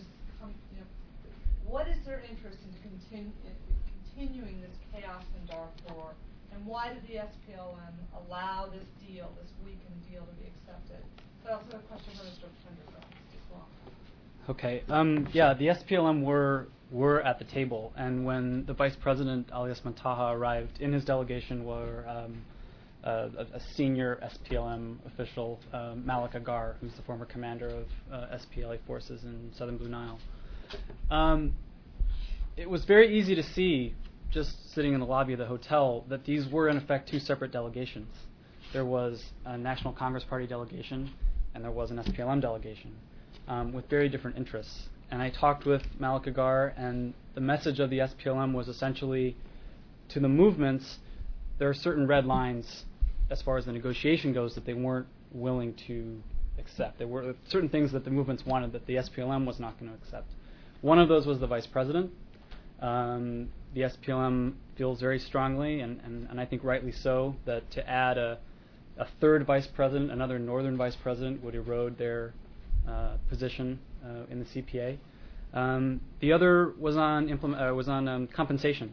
What is their interest in continuing this chaos in Darfur? And why did the SPLM allow this deal, this weakened deal, to be accepted? So I also have a question for Mr. Pendergrass as well. Okay. The SPLM were at the table, and when the Vice President Alias Mantaha arrived, in his delegation were a senior SPLM official, Malik Agar, who's the former commander of SPLA forces in southern Blue Nile. It was very easy to see, just sitting in the lobby of the hotel, that these were in effect 2 separate delegations. There was a National Congress Party delegation, and there was an SPLM delegation, with very different interests. And I talked with Malik Agar, and the message of the SPLM was essentially, to the movements, there are certain red lines as far as the negotiation goes that they weren't willing to accept. There were certain things that the movements wanted that the SPLM was not going to accept. One of those was the vice president. The SPLM feels very strongly, and I think rightly so, that to add a 3rd vice president, another northern vice president, would erode their position in the CPA. The other was on compensation.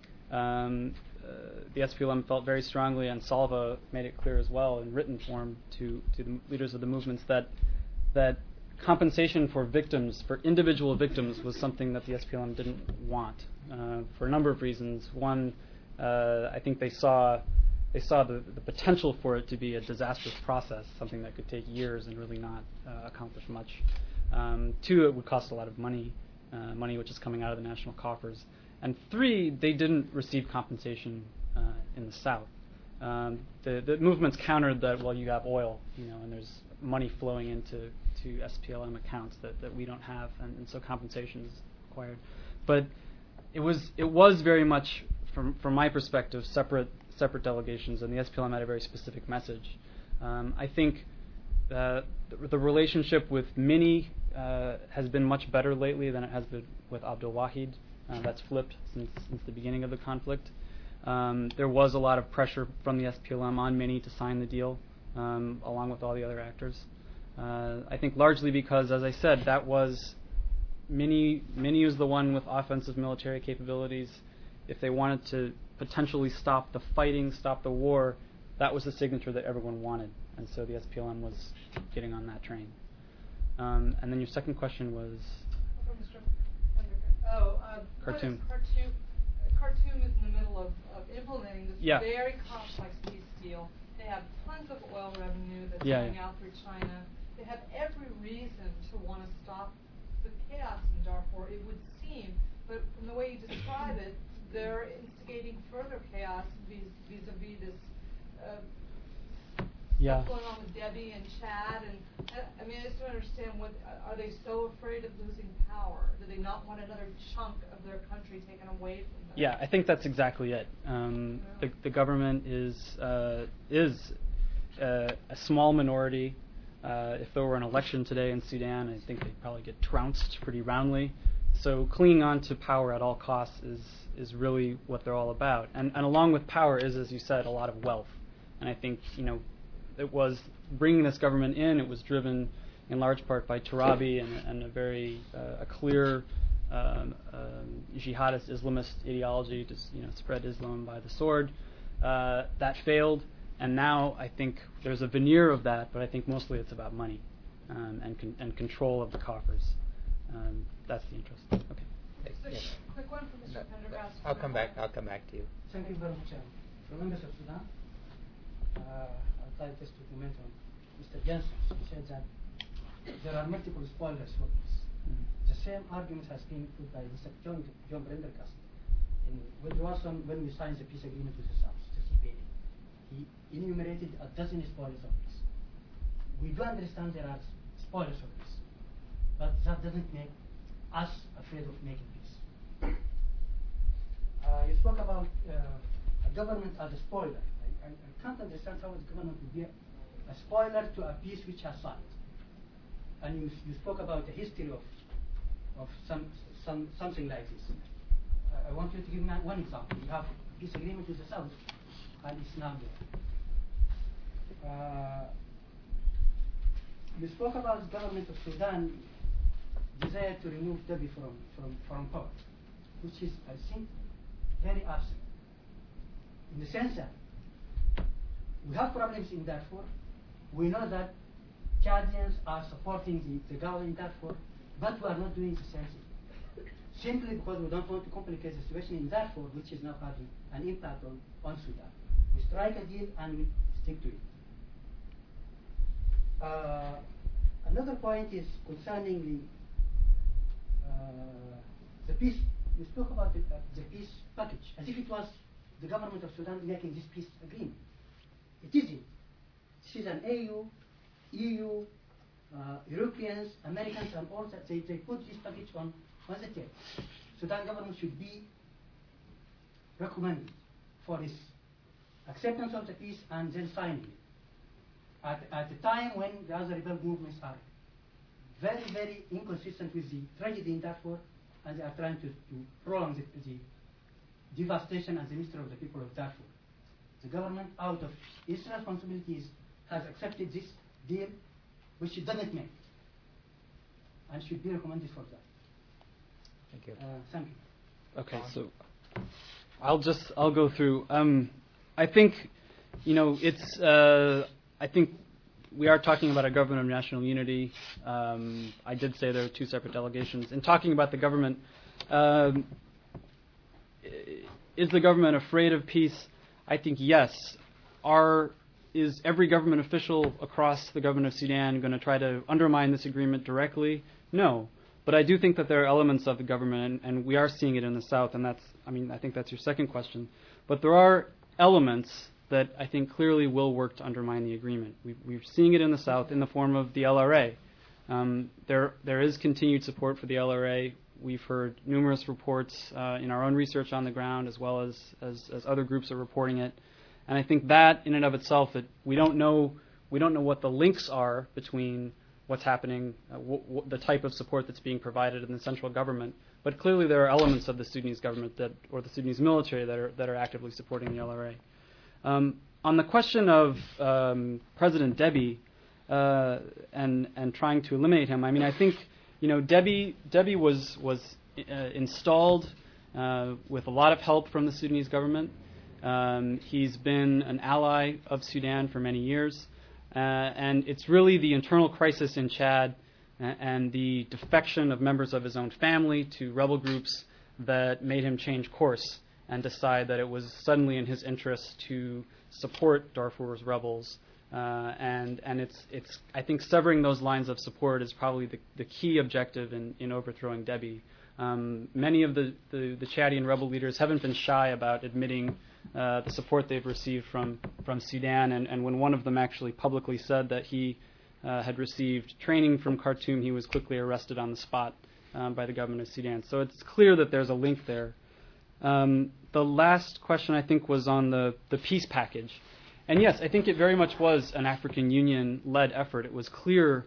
The SPLM felt very strongly, and Salva made it clear as well in written form to the leaders of the movements, that compensation for victims, for individual victims, was something that the SPLM didn't want for a number of reasons. One, I think they saw the potential for it to be a disastrous process, something that could take years and really not accomplish much. 2, it would cost a lot of money which is coming out of the national coffers. And 3, they didn't receive compensation in the South. The movements countered that, well, you have oil, and there's money flowing into SPLM accounts that we don't have, and so compensation is required. But it was very much, from my perspective, separate delegations, and the SPLM had a very specific message. I think the relationship with Mini has been much better lately than it has been with Abdul Wahid. That's flipped since the beginning of the conflict. There was a lot of pressure from the SPLM on Mini to sign the deal, along with all the other actors. I think largely because, as I said, that was Mini was the one with offensive military capabilities. If they wanted to potentially stop the fighting, stop the war, that was the signature that everyone wanted. And so the SPLM was getting on that train. And then your second question was? Khartoum. Khartoum is in the middle of implementing this very complex peace deal. They have tons of oil revenue that's going out through China. They have every reason to want to stop the chaos in Darfur, it would seem. But from the way you describe it, they're instigating further chaos vis-a-vis this Yeah. stuff going on with Debbie and Chad. And I mean, I just don't understand are they so afraid of losing power? Do they not want another chunk of their country taken away from them? Yeah, I think that's exactly it. The government is a small minority. If there were an election today in Sudan, I think they'd probably get trounced pretty roundly. So clinging on to power at all costs is really what they're all about. And along with power is, as you said, a lot of wealth. And I think, it was bringing this government in, it was driven in large part by Turabi and a very a clear jihadist Islamist ideology to spread Islam by the sword. That failed, and now I think there's a veneer of that, but I think mostly it's about money and control of the coffers. That's the interest. Okay. Yes. Quick one for Mr. Pendergast. I'll come back to you. Thank you very much. From members of Sudan, I'd like just to comment on Mr. Jensen. He said that there are multiple spoilers for peace. The same argument has been put by Mr. John Prendergast when we signed the peace agreement with the South, the CPA. He enumerated a dozen spoilers of peace. We do understand there are spoilers of peace, but that doesn't make us afraid of making peace. You spoke about a government as a spoiler. I can't understand how the government would be a spoiler to a peace which has signed. And you spoke about the history of something like this. I want you to give me one example. You have a peace agreement with the South, and it's now there. You spoke about the government of Sudan desire to remove Debbie from power, which is, I think, very absent. In the sense that we have problems in Darfur. We know that Chadians are supporting the government in Darfur, but we are not doing the same thing. Simply because we don't want to complicate the situation in Darfur, which is now having an impact on Sudan. We strike a deal and we stick to it. Another point is concerning the peace. You spoke about the peace package as if it was the government of Sudan making this peace agreement. It isn't. This is an AU, EU, Europeans, Americans, and all that. They put this package on the table. Sudan government should be recommended for its acceptance of the peace and then signing it. At the time when the other rebel movements are very, very inconsistent with the tragedy in Darfur, and they are trying to prolong the devastation and the misery of the people of Darfur. The government, out of its responsibilities, has accepted this deal, which it doesn't make, and should be recommended for that. Thank you. Thank you. Okay, so I'll go through. I think, it's. I think we are talking about a government of national unity. I did say there are two separate delegations. In talking about the government, is the government afraid of peace? I think yes. Is every government official across the government of Sudan going to try to undermine this agreement directly? No. But I do think that there are elements of the government, and we are seeing it in the South, and I think that's your second question. But there are elements that I think clearly will work to undermine the agreement. We're seeing it in the South in the form of the LRA. There is continued support for the LRA. We've heard numerous reports in our own research on the ground, as well as other groups are reporting it. And I think that, in and of itself, we don't know what the links are between what's happening, the type of support that's being provided in the central government. But clearly, there are elements of the Sudanese government or the Sudanese military that are actively supporting the LRA. On the question of President Deby and trying to eliminate him, I think Deby was installed with a lot of help from the Sudanese government. He's been an ally of Sudan for many years, and it's really the internal crisis in Chad and the defection of members of his own family to rebel groups that made him change course and decide that it was suddenly in his interest to support Darfur's rebels. And I think severing those lines of support is probably the key objective in overthrowing Deby. Many of the Chadian rebel leaders haven't been shy about admitting the support they've received from Sudan, and when one of them actually publicly said that he had received training from Khartoum, he was quickly arrested on the spot by the government of Sudan. So it's clear that there's a link there. The last question, I think, was on the peace package. And yes, I think it very much was an African Union-led effort. It was clear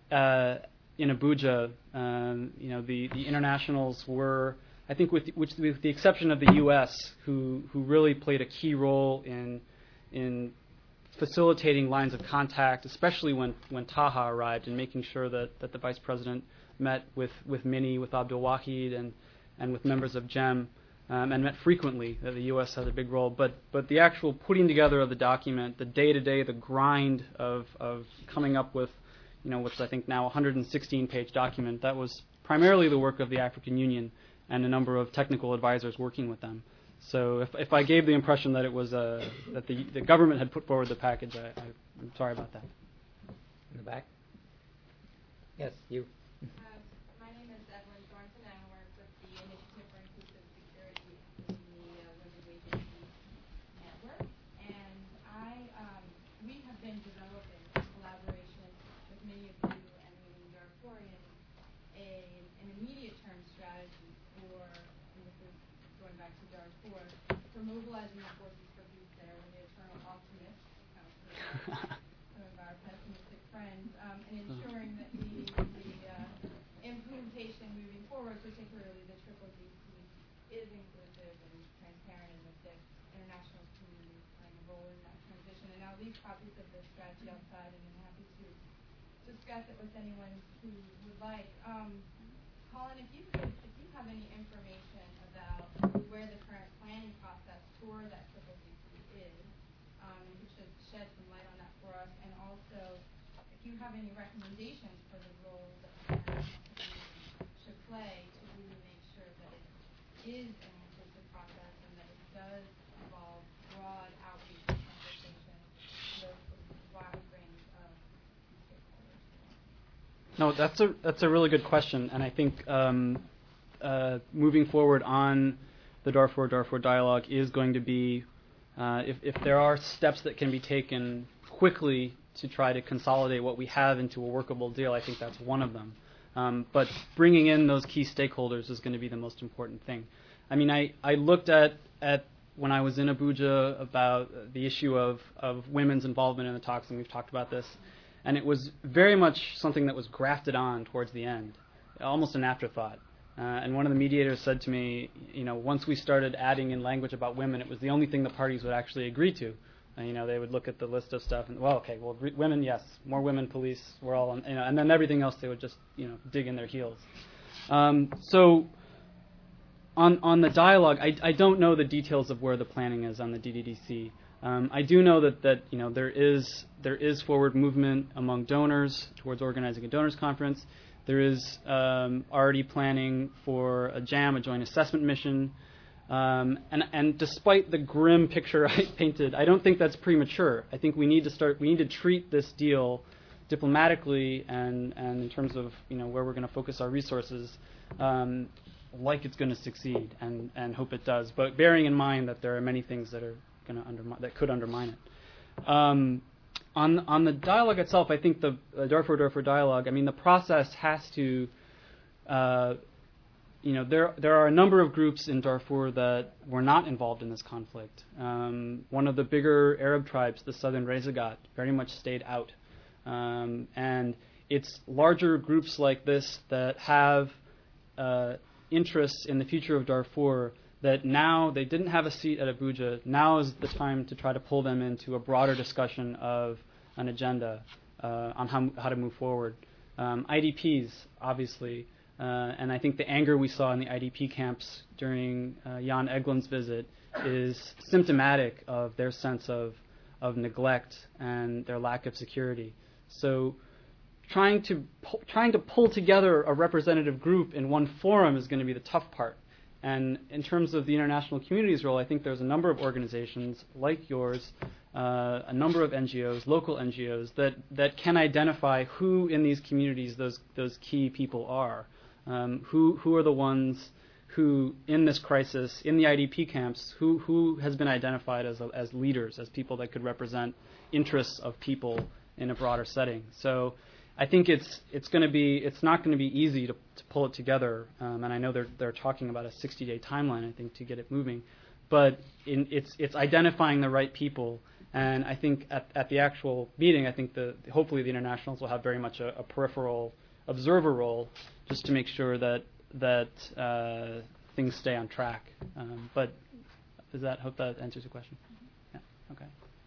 in Abuja, the internationals were, I think, with the exception of the U.S., who really played a key role in facilitating lines of contact, especially when Taha arrived, and making sure that the vice president met with Minnie, with Abdul Wahid, and with members of GEM, and met frequently. The U.S. had a big role, but the actual putting together of the document, the day-to-day, the grind of coming up with, what's I think now a 116-page document, that was primarily the work of the African Union and a number of technical advisors working with them. So if I gave the impression that it was that the government had put forward the package, I'm sorry about that. In the back. Yes, you. My name is Evelyn Thornton. I work with the Initiative for Inclusive Security in the Women's Agency Network, and we have been developing in collaboration with many of you and leading Darfurians an immediate-term strategy for, and this is going back to Darfur, for mobilizing the forces for peace there. We're the eternal optimists, some of our pessimistic friends, and ensuring that the implementation moving forward, particularly the Triple DC, is inclusive and transparent, and that the international community is playing a role in that transition. And I'll leave copies of this strategy outside, and I'm happy to discuss it with anyone who would like. Colin, if you have any information about where the current planning process for that Triple DC is, you should shed some light on that for us, and also if you have any recommendations for the role that the international community should play to really make sure that it is an inclusive process and that it does involve broad outreach and conversation with a wide range of stakeholders. No, that's a really good question, and I think moving forward on the Darfur dialogue is going to be, if there are steps that can be taken quickly to try to consolidate what we have into a workable deal, I think that's one of them. But bringing in those key stakeholders is going to be the most important thing. I mean, I looked at when I was in Abuja about the issue of women's involvement in the talks, and we've talked about this, and it was very much something that was grafted on towards the end, almost an afterthought. And one of the mediators said to me, once we started adding in language about women, it was the only thing the parties would actually agree to. They would look at the list of stuff and, women, yes, more women police, we're all on, and then everything else they would just, dig in their heels. So on the dialogue, I don't know the details of where the planning is on the DDDC. I do know that there is forward movement among donors towards organizing a donors conference. There is already planning for a JAM, a joint assessment mission. And despite the grim picture I painted, I don't think that's premature. I think we need to treat this deal diplomatically and in terms of where we're going to focus our resources, like it's going to succeed and hope it does. But bearing in mind that there are many things that are that could undermine it. On the dialogue itself, I think the Darfur dialogue, I mean, the process has to, there are a number of groups in Darfur that were not involved in this conflict. One of the bigger Arab tribes, the Southern Rezagat, very much stayed out. And it's larger groups like this that have interests in the future of Darfur that now they didn't have a seat at Abuja. Now is the time to try to pull them into a broader discussion of an agenda on how to move forward. IDPs, obviously, and I think the anger we saw in the IDP camps during Jan Egeland's visit is symptomatic of their sense of neglect and their lack of security. So trying to pull together a representative group in one forum is going to be the tough part. And in terms of the international community's role, I think there's a number of organizations like yours, a number of NGOs, local NGOs, that can identify who in these communities those key people are. Who are the ones who, in this crisis, in the IDP camps, who has been identified as leaders, as people that could represent interests of people in a broader setting? So I think it's not going to be easy to pull it together, and I know they're talking about a 60-day timeline, I think, to get it moving. But it's identifying the right people, and I think at the actual meeting, I think hopefully the internationals will have very much a peripheral observer role, just to make sure that things stay on track. But hope that answers your question? Yeah. Okay.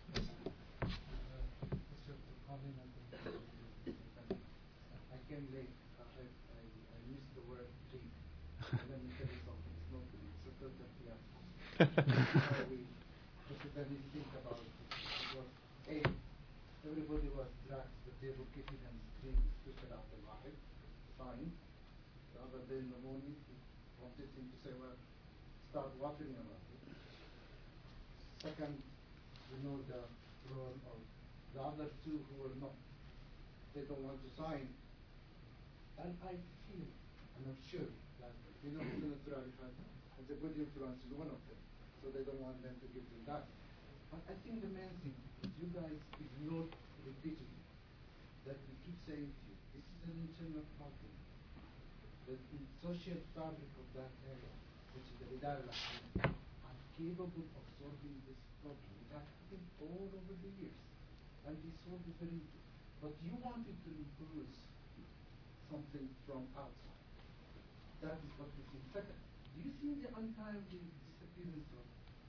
I came late. I missed the word "dream." Let me tell you something. It's not dream. It's a total fiasco. How we Pakistanis think about it. Because everybody was dragged to the table, kicking and screaming, especially after Wahid signed. The other day in the morning, he wanted him to say, well, start waffling about it. Second, we know the role of the other two who were not. They don't want to sign. And I feel, and I'm sure, that President Ralifat has a good influence in one of them, so they don't want them to give them that. But I think the main thing is you guys ignore repeatedly that we keep saying to you, this is an internal problem. The social fabric of that area, which is the Ridal al-Ahmar, are capable of solving this problem. It has happened all over the years, and we solved it very easily. But you wanted to impose something from outside. That is what we see. Second, do you see the untimely disappearance of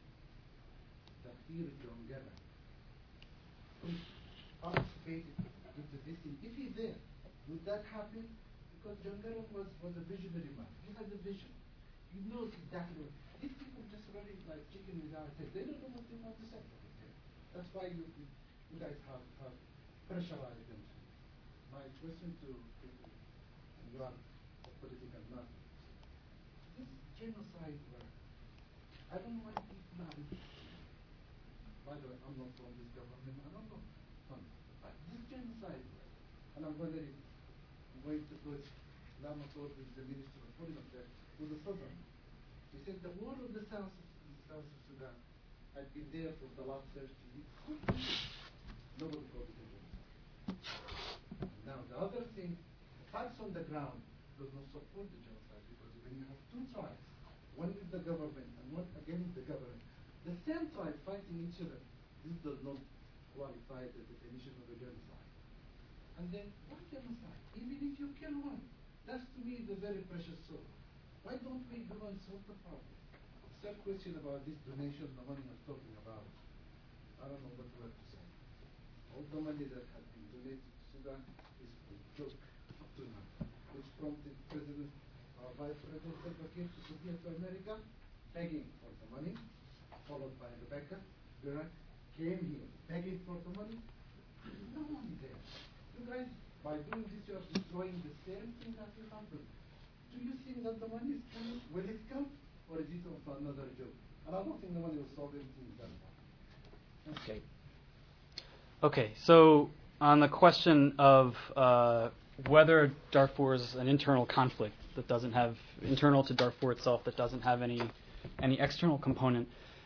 Dr. John Garang, who participated into this thing? If he's there, would that happen? Because John Garang was a visionary man. He had a vision. He knows exactly what. These people just running like chicken without a head. They don't know what they want to say. That's why you guys have pressurized them. My question to people, and you are a political man, this genocide work, I don't know why people are. By the way, I'm not from this government, I don't know. But this genocide work, and I'm wondering, I'm going to put Lama Ford, the Minister of Foreign Affairs, to the southern. He said the war of the south of Sudan had been there for the last 30 years. Nobody called it a genocide. Now, the other thing, the facts on the ground does not support the genocide, because when you have two tribes, one with the government and one against the government, the same tribe fighting each other, this does not qualify the definition of a genocide. And then, why genocide? Even if you kill one, that's to me the very precious soul. Why don't we go and solve the problem? Third question about this donation, the money I was talking about, I don't know what word to say. All the money that has been donated to Sudan is a joke up to now, which prompted Vice President Salva Kiir to submit to America, begging for the money, followed by Rebecca Gurak, came here begging for the money. There's no money there. You guys, by doing this, you are destroying the same thing that will happen. Do you think that the money is coming? Will it come? Or is it also another joke? And I don't think the money will solve anything that far. Okay, so on the question of whether Darfur is an internal conflict that doesn't have, internal to Darfur itself, that doesn't have any external component,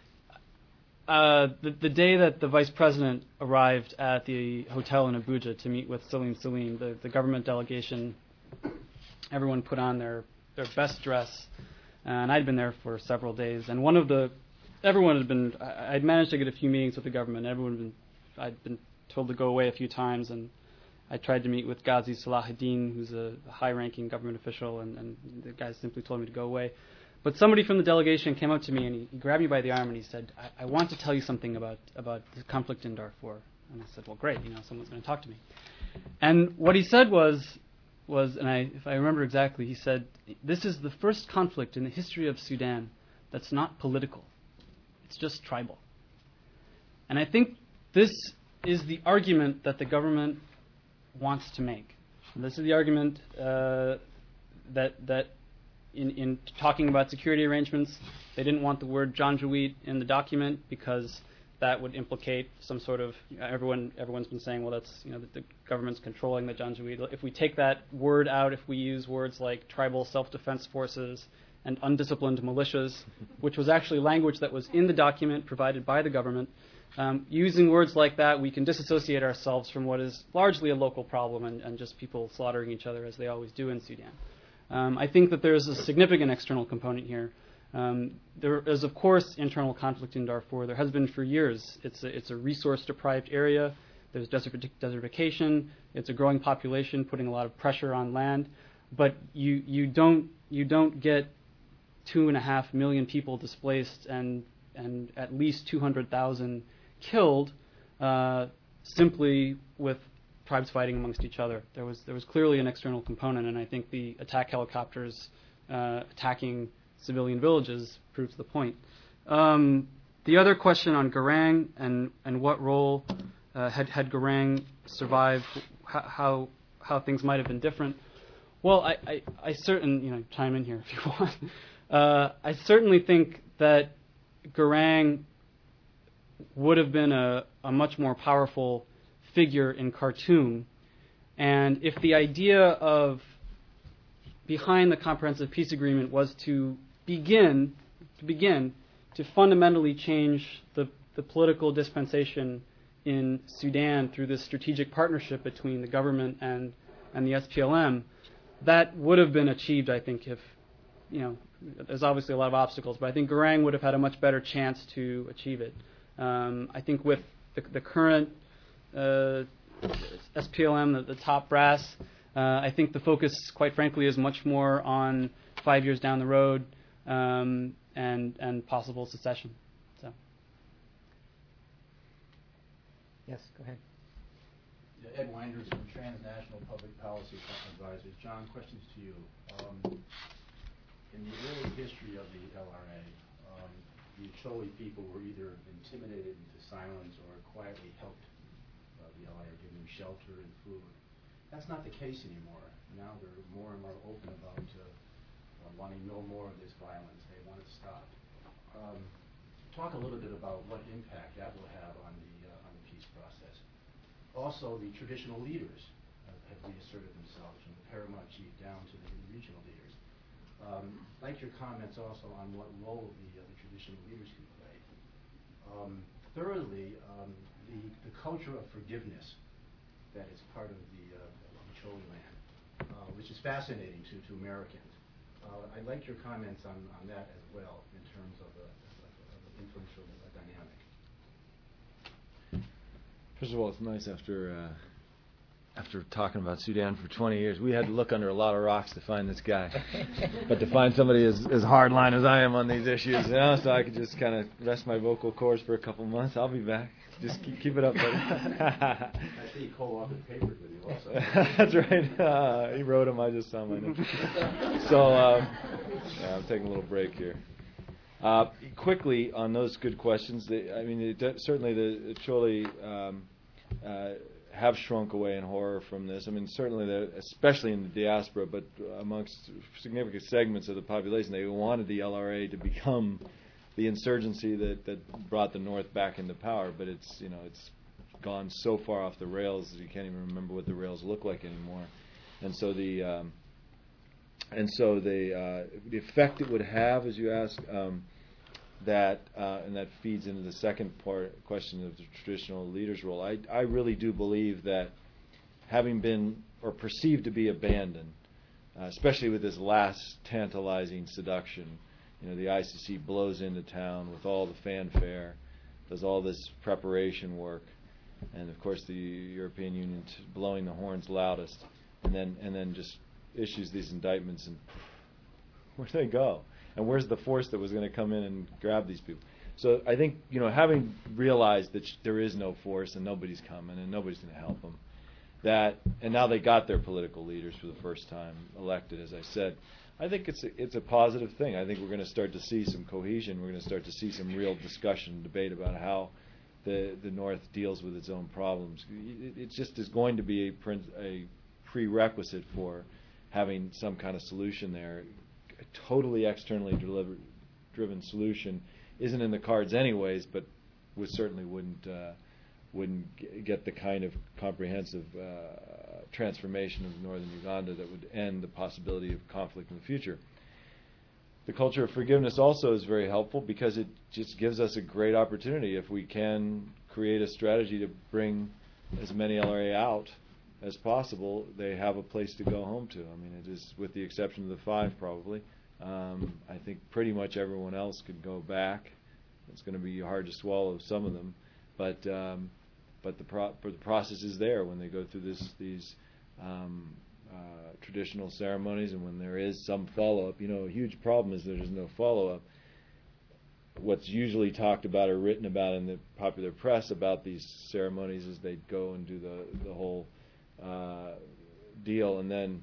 the day that the vice president arrived at the hotel in Abuja to meet with Salim, the government delegation, everyone put on their best dress, and I'd been there for several days, and I'd managed to get a few meetings with the government. I'd been told to go away a few times, and I tried to meet with Ghazi Salahuddin, who's a high-ranking government official, and the guy simply told me to go away. But somebody from the delegation came up to me, and he grabbed me by the arm, and he said, I want to tell you something about the conflict in Darfur. And I said, well, great, someone's going to talk to me. And what he said was, if I remember exactly, he said, this is the first conflict in the history of Sudan that's not political. It's just tribal. And I think this is the argument that the government wants to make. And this is the argument that in talking about security arrangements, they didn't want the word Janjaweed in the document because that would implicate some sort of, everyone's been saying, well, that's, the government's controlling the Janjaweed. If we take that word out, if we use words like tribal self-defense forces and undisciplined militias, which was actually language that was in the document provided by the government, using words like that, we can disassociate ourselves from what is largely a local problem and just people slaughtering each other as they always do in Sudan. I think that there's a significant external component here. There is, of course, internal conflict in Darfur. There has been for years. It's a resource-deprived area. There's desertification. It's a growing population, putting a lot of pressure on land. But you don't get 2.5 million people displaced and at least 200,000 killed simply with tribes fighting amongst each other. There was clearly an external component, and I think the attack helicopters attacking civilian villages proves the point. The other question on Garang and what role had Garang survived, how things might have been different. Well, I certainly, chime in here if you want. I certainly think that Garang would have been a much more powerful figure in Khartoum, and if the idea of behind the Comprehensive Peace Agreement was to begin to fundamentally change the political dispensation in Sudan through this strategic partnership between the government and the SPLM, that would have been achieved, I think, if, there's obviously a lot of obstacles, but I think Garang would have had a much better chance to achieve it. I think with the current SPLM, the top brass, I think the focus, quite frankly, is much more on 5 years down the road and possible secession. So. Yes, go ahead. Ed Winders from Transnational Public Policy Advisors. John, questions to you. In the early history of the LRA, the Acholi people were either intimidated into silence or quietly helped the LRA, giving them shelter and food. That's not the case anymore. Now they're more and more open about wanting no more of this violence. They want it stopped. Talk a little bit about what impact that will have on the peace process. Also, the traditional leaders have reasserted themselves, from the paramount chief down to the regional leaders. I'd like your comments also on what role the traditional leaders can play. Thirdly, the culture of forgiveness that is part of the Acholi land, which is fascinating to Americans. I'd like your comments on that as well in terms of the influential dynamic. First of all, it's nice after talking about Sudan for 20 years, we had to look under a lot of rocks to find this guy. But to find somebody as hardline as I am on these issues, so I could just kind of rest my vocal cords for a couple months. I'll be back. Just keep it up, buddy. I see you co-authored papers with you also. That's right. He wrote them. I just saw my name. So I'm taking a little break here. Quickly on those good questions, certainly the Acholi have shrunk away in horror from this. Certainly, especially in the diaspora, but amongst significant segments of the population, they wanted the LRA to become the insurgency that brought the North back into power. But it's gone so far off the rails that you can't even remember what the rails look like anymore. And so the effect it would have, as you ask, and that feeds into the second question of the traditional leader's role. I really do believe that having been or perceived to be abandoned, especially with this last tantalizing seduction, the ICC blows into town with all the fanfare, does all this preparation work, and of course the European Union blowing the horns loudest, and then just issues these indictments, and where do they go? And where's the force that was going to come in and grab these people? So I think, having realized that there is no force and nobody's coming and nobody's going to help them, and now they got their political leaders for the first time elected, as I said, I think it's a positive thing. I think we're going to start to see some cohesion. We're going to start to see some real discussion, debate about how the North deals with its own problems. It just is going to be a prerequisite for having some kind of solution there. A totally externally driven solution isn't in the cards anyways, but certainly wouldn't get the kind of comprehensive transformation of northern Uganda that would end the possibility of conflict in the future. The culture of forgiveness also is very helpful because it just gives us a great opportunity if we can create a strategy to bring as many LRA out as possible. They have a place to go home to. I mean, it is, with the exception of the 5 probably. I think pretty much everyone else could go back. It's going to be hard to swallow some of them, but the process is there when they go through these traditional ceremonies, and when there is some follow-up. You know, a huge problem is there's no follow-up. What's usually talked about or written about in the popular press about these ceremonies is they'd go and do the whole deal, and then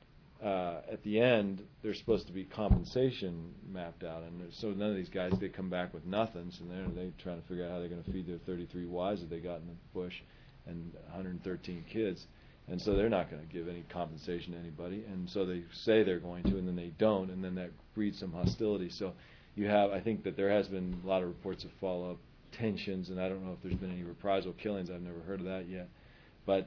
at the end there's supposed to be compensation mapped out, and so none of these guys, they come back with nothing, so they're trying to figure out how they're going to feed their 33 wives that they got in the bush and 113 kids. And so they're not going to give any compensation to anybody. And so they say they're going to, and then they don't, and then that breeds some hostility. So I think that there has been a lot of reports of follow-up tensions, and I don't know if there's been any reprisal killings. I've never heard of that yet. But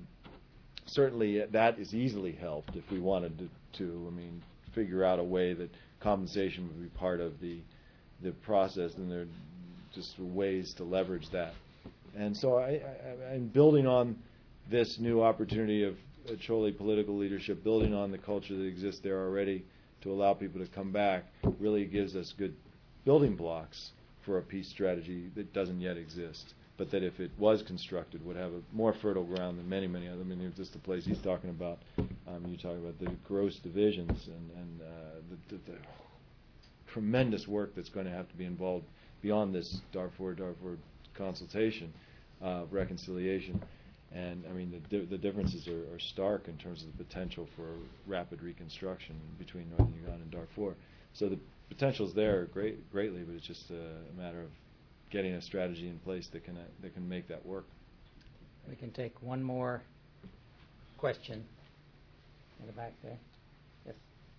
certainly that is easily helped if we wanted to figure out a way that compensation would be part of the process, and there are just ways to leverage that. And so I'm building on this new opportunity of Acholi political leadership, building on the culture that exists there already to allow people to come back, really gives us good building blocks for a peace strategy that doesn't yet exist, but that if it was constructed would have a more fertile ground than many, many other. I mean, just the place he's talking about, you're talking about the gross divisions and the tremendous work that's going to have to be involved beyond this Darfur consultation, reconciliation. And I mean, the differences are stark in terms of the potential for rapid reconstruction between northern Uganda and Darfur. So the potential's there greatly, but it's just a matter of getting a strategy in place that can make that work. We can take one more question in the back there. Yes.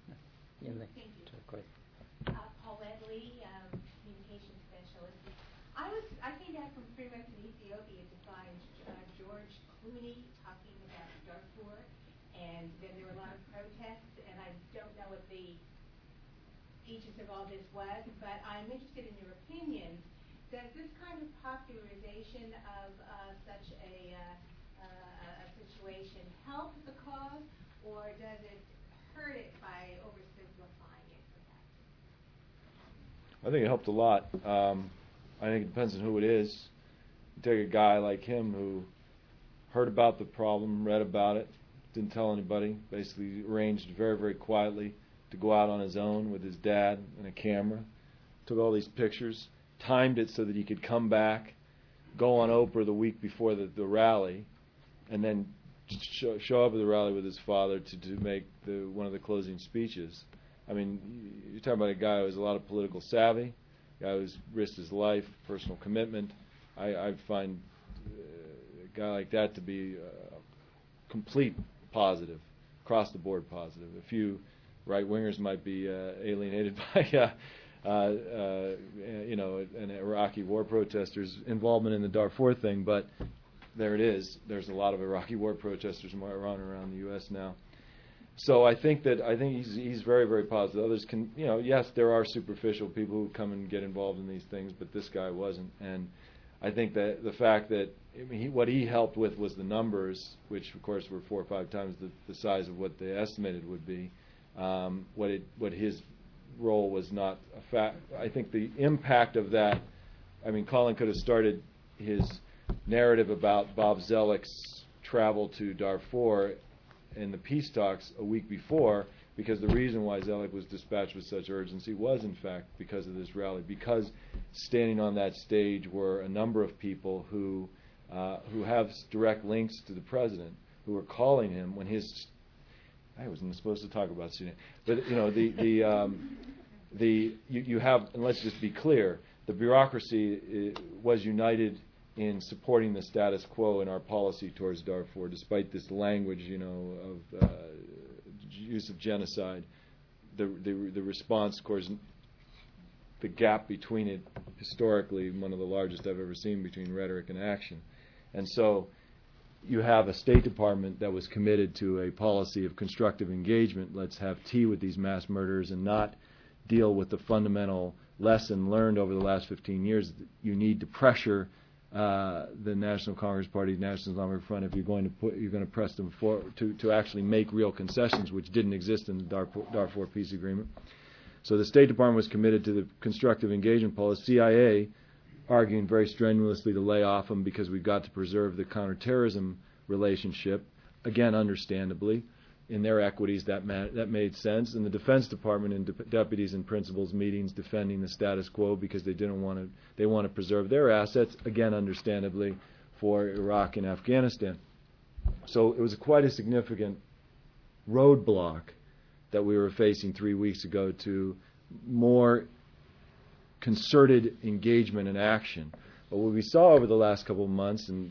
In the Thank you. turquoise. Paulette Lee, communications specialist. I came back from 3 months in Ethiopia to find George Clooney talking about Darfur, and then there were a lot of protests, and I don't know what the aegis of all this was, but I'm interested in your opinions. Does this kind of popularization of such a situation help the cause, or does it hurt it by oversimplifying it, perhaps? I think it helped a lot. I think it depends on who it is. You take a guy like him who heard about the problem, read about it, didn't tell anybody, basically arranged very, very quietly to go out on his own with his dad and a camera, took all these pictures, timed it so that he could come back, go on Oprah the week before the rally, and then show up at the rally with his father to make one of the closing speeches. I mean, you're talking about a guy who has a lot of political savvy, a guy who's risked his life, personal commitment. I find a guy like that to be complete positive, across the board positive. A few right-wingers might be alienated by an Iraqi war protesters' involvement in the Darfur thing, but there it is. There's a lot of Iraqi war protesters around the U.S. now. So I think he's very, very positive. Others can, yes, there are superficial people who come and get involved in these things, but this guy wasn't. And I think that the fact that what he helped with was the numbers, which of course were 4 or 5 times the size of what they estimated would be. What his role was not a fact. I think the impact of that. I mean, Colin could have started his narrative about Bob Zellick's travel to Darfur in the peace talks a week before, because the reason why Zellick was dispatched with such urgency was, in fact, because of this rally. Because standing on that stage were a number of people who have direct links to the president, who were calling him when his. I wasn't supposed to talk about Sudan, but you have, and let's just be clear, the bureaucracy was united in supporting the status quo in our policy towards Darfur, despite this language, of use of genocide. The response, of course, the gap between it historically one of the largest I've ever seen between rhetoric and action. And so you have a State Department that was committed to a policy of constructive engagement. Let's have tea with these mass murderers and not deal with the fundamental lesson learned over the last 15 years. You need to pressure the National Congress Party, National Islamic Front, if you're going to press them to actually make real concessions, which didn't exist in the Darfur peace agreement. So the State Department was committed to the constructive engagement policy. CIA arguing very strenuously to lay off them because we've got to preserve the counterterrorism relationship. Again, understandably, in their equities that made sense. And the Defense Department in deputies and principals meetings defending the status quo because they want to preserve their assets. Again, understandably, for Iraq and Afghanistan. So it was quite a significant roadblock that we were facing 3 weeks ago to more concerted engagement and action. But what we saw over the last couple of months, and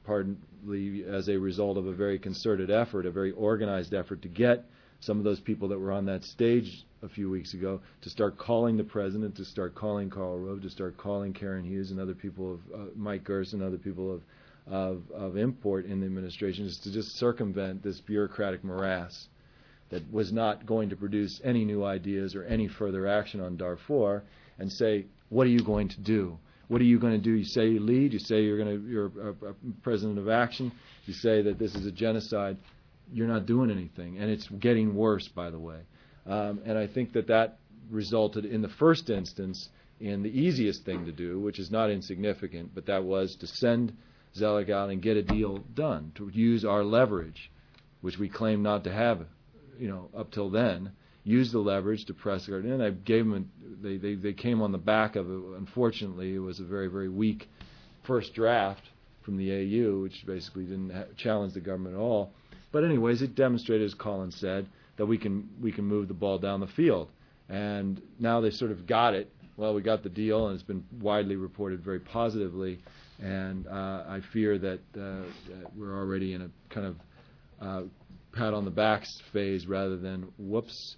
partly as a result of a very concerted effort, a very organized effort to get some of those people that were on that stage a few weeks ago to start calling the president, to start calling Karl Rove, to start calling Karen Hughes and other people of Mike Gerson, other people of import in the administration, is to just circumvent this bureaucratic morass that was not going to produce any new ideas or any further action on Darfur, and say, what are you going to do? What are you going to do? You say you lead. You say you're a president of action. You say that this is a genocide. You're not doing anything, and it's getting worse, by the way. And I think that resulted, in the first instance, in the easiest thing to do, which is not insignificant, but that was to send Zelig out and get a deal done, to use our leverage, which we claim not to have, up till then. Use the leverage to press it in. I gave them. They came on the back of it. Unfortunately, it was a very, very weak first draft from the AU, which basically didn't challenge the government at all. But anyways, it demonstrated, as Colin said, that we can move the ball down the field. And now they sort of got it. Well, we got the deal, and it's been widely reported very positively. And I fear that we're already in a kind of pat on the back phase rather than whoops.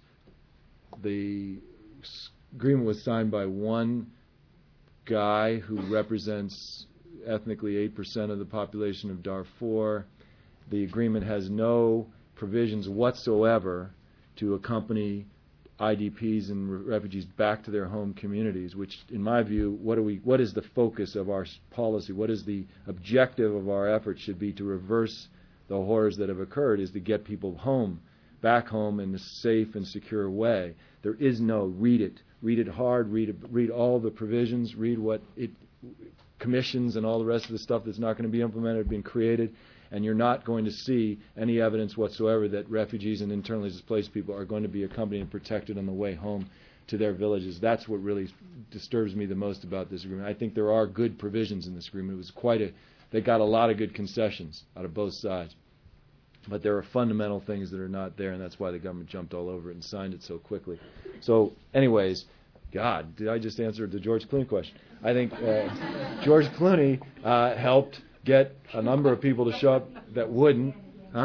The agreement was signed by one guy who represents ethnically 8% of the population of Darfur. The agreement has no provisions whatsoever to accompany IDPs and refugees back to their home communities, which, in my view, what is the focus of our policy? What is the objective of our efforts should be to reverse the horrors that have occurred, is to get people home, back home in a safe and secure way. There is no read it hard, read all the provisions, read what it commissions and all the rest of the stuff that's not going to be implemented, being created, and you're not going to see any evidence whatsoever that refugees and internally displaced people are going to be accompanied and protected on the way home to their villages. That's what really disturbs me the most about this agreement. I think there are good provisions in this agreement. It was they got a lot of good concessions out of both sides. But there are fundamental things that are not there, and that's why the government jumped all over it and signed it so quickly. So, anyways, God, did I just answer the George Clooney question? I think George Clooney helped get a number of people to show up that wouldn't, huh?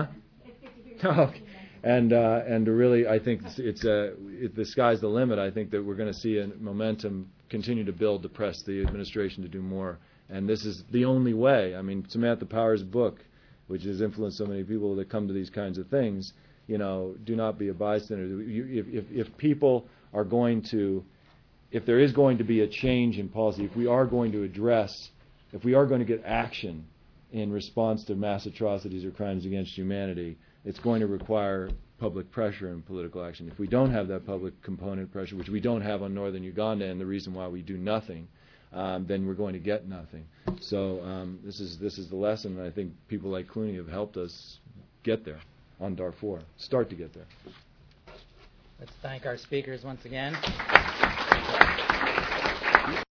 And to really, I think the sky's the limit. I think that we're going to see a momentum continue to build to press the administration to do more, and this is the only way. I mean, Samantha Power's book, which has influenced so many people that come to these kinds of things, do not be a bystander. If people are going to, if there is going to be a change in policy, if we are going to get action in response to mass atrocities or crimes against humanity, it's going to require public pressure and political action. If we don't have that public component pressure, which we don't have on northern Uganda, and the reason why we do nothing, then we're going to get nothing. So this is the lesson, and I think people like Clooney have helped us get there on Darfur, start to get there. Let's thank our speakers once again.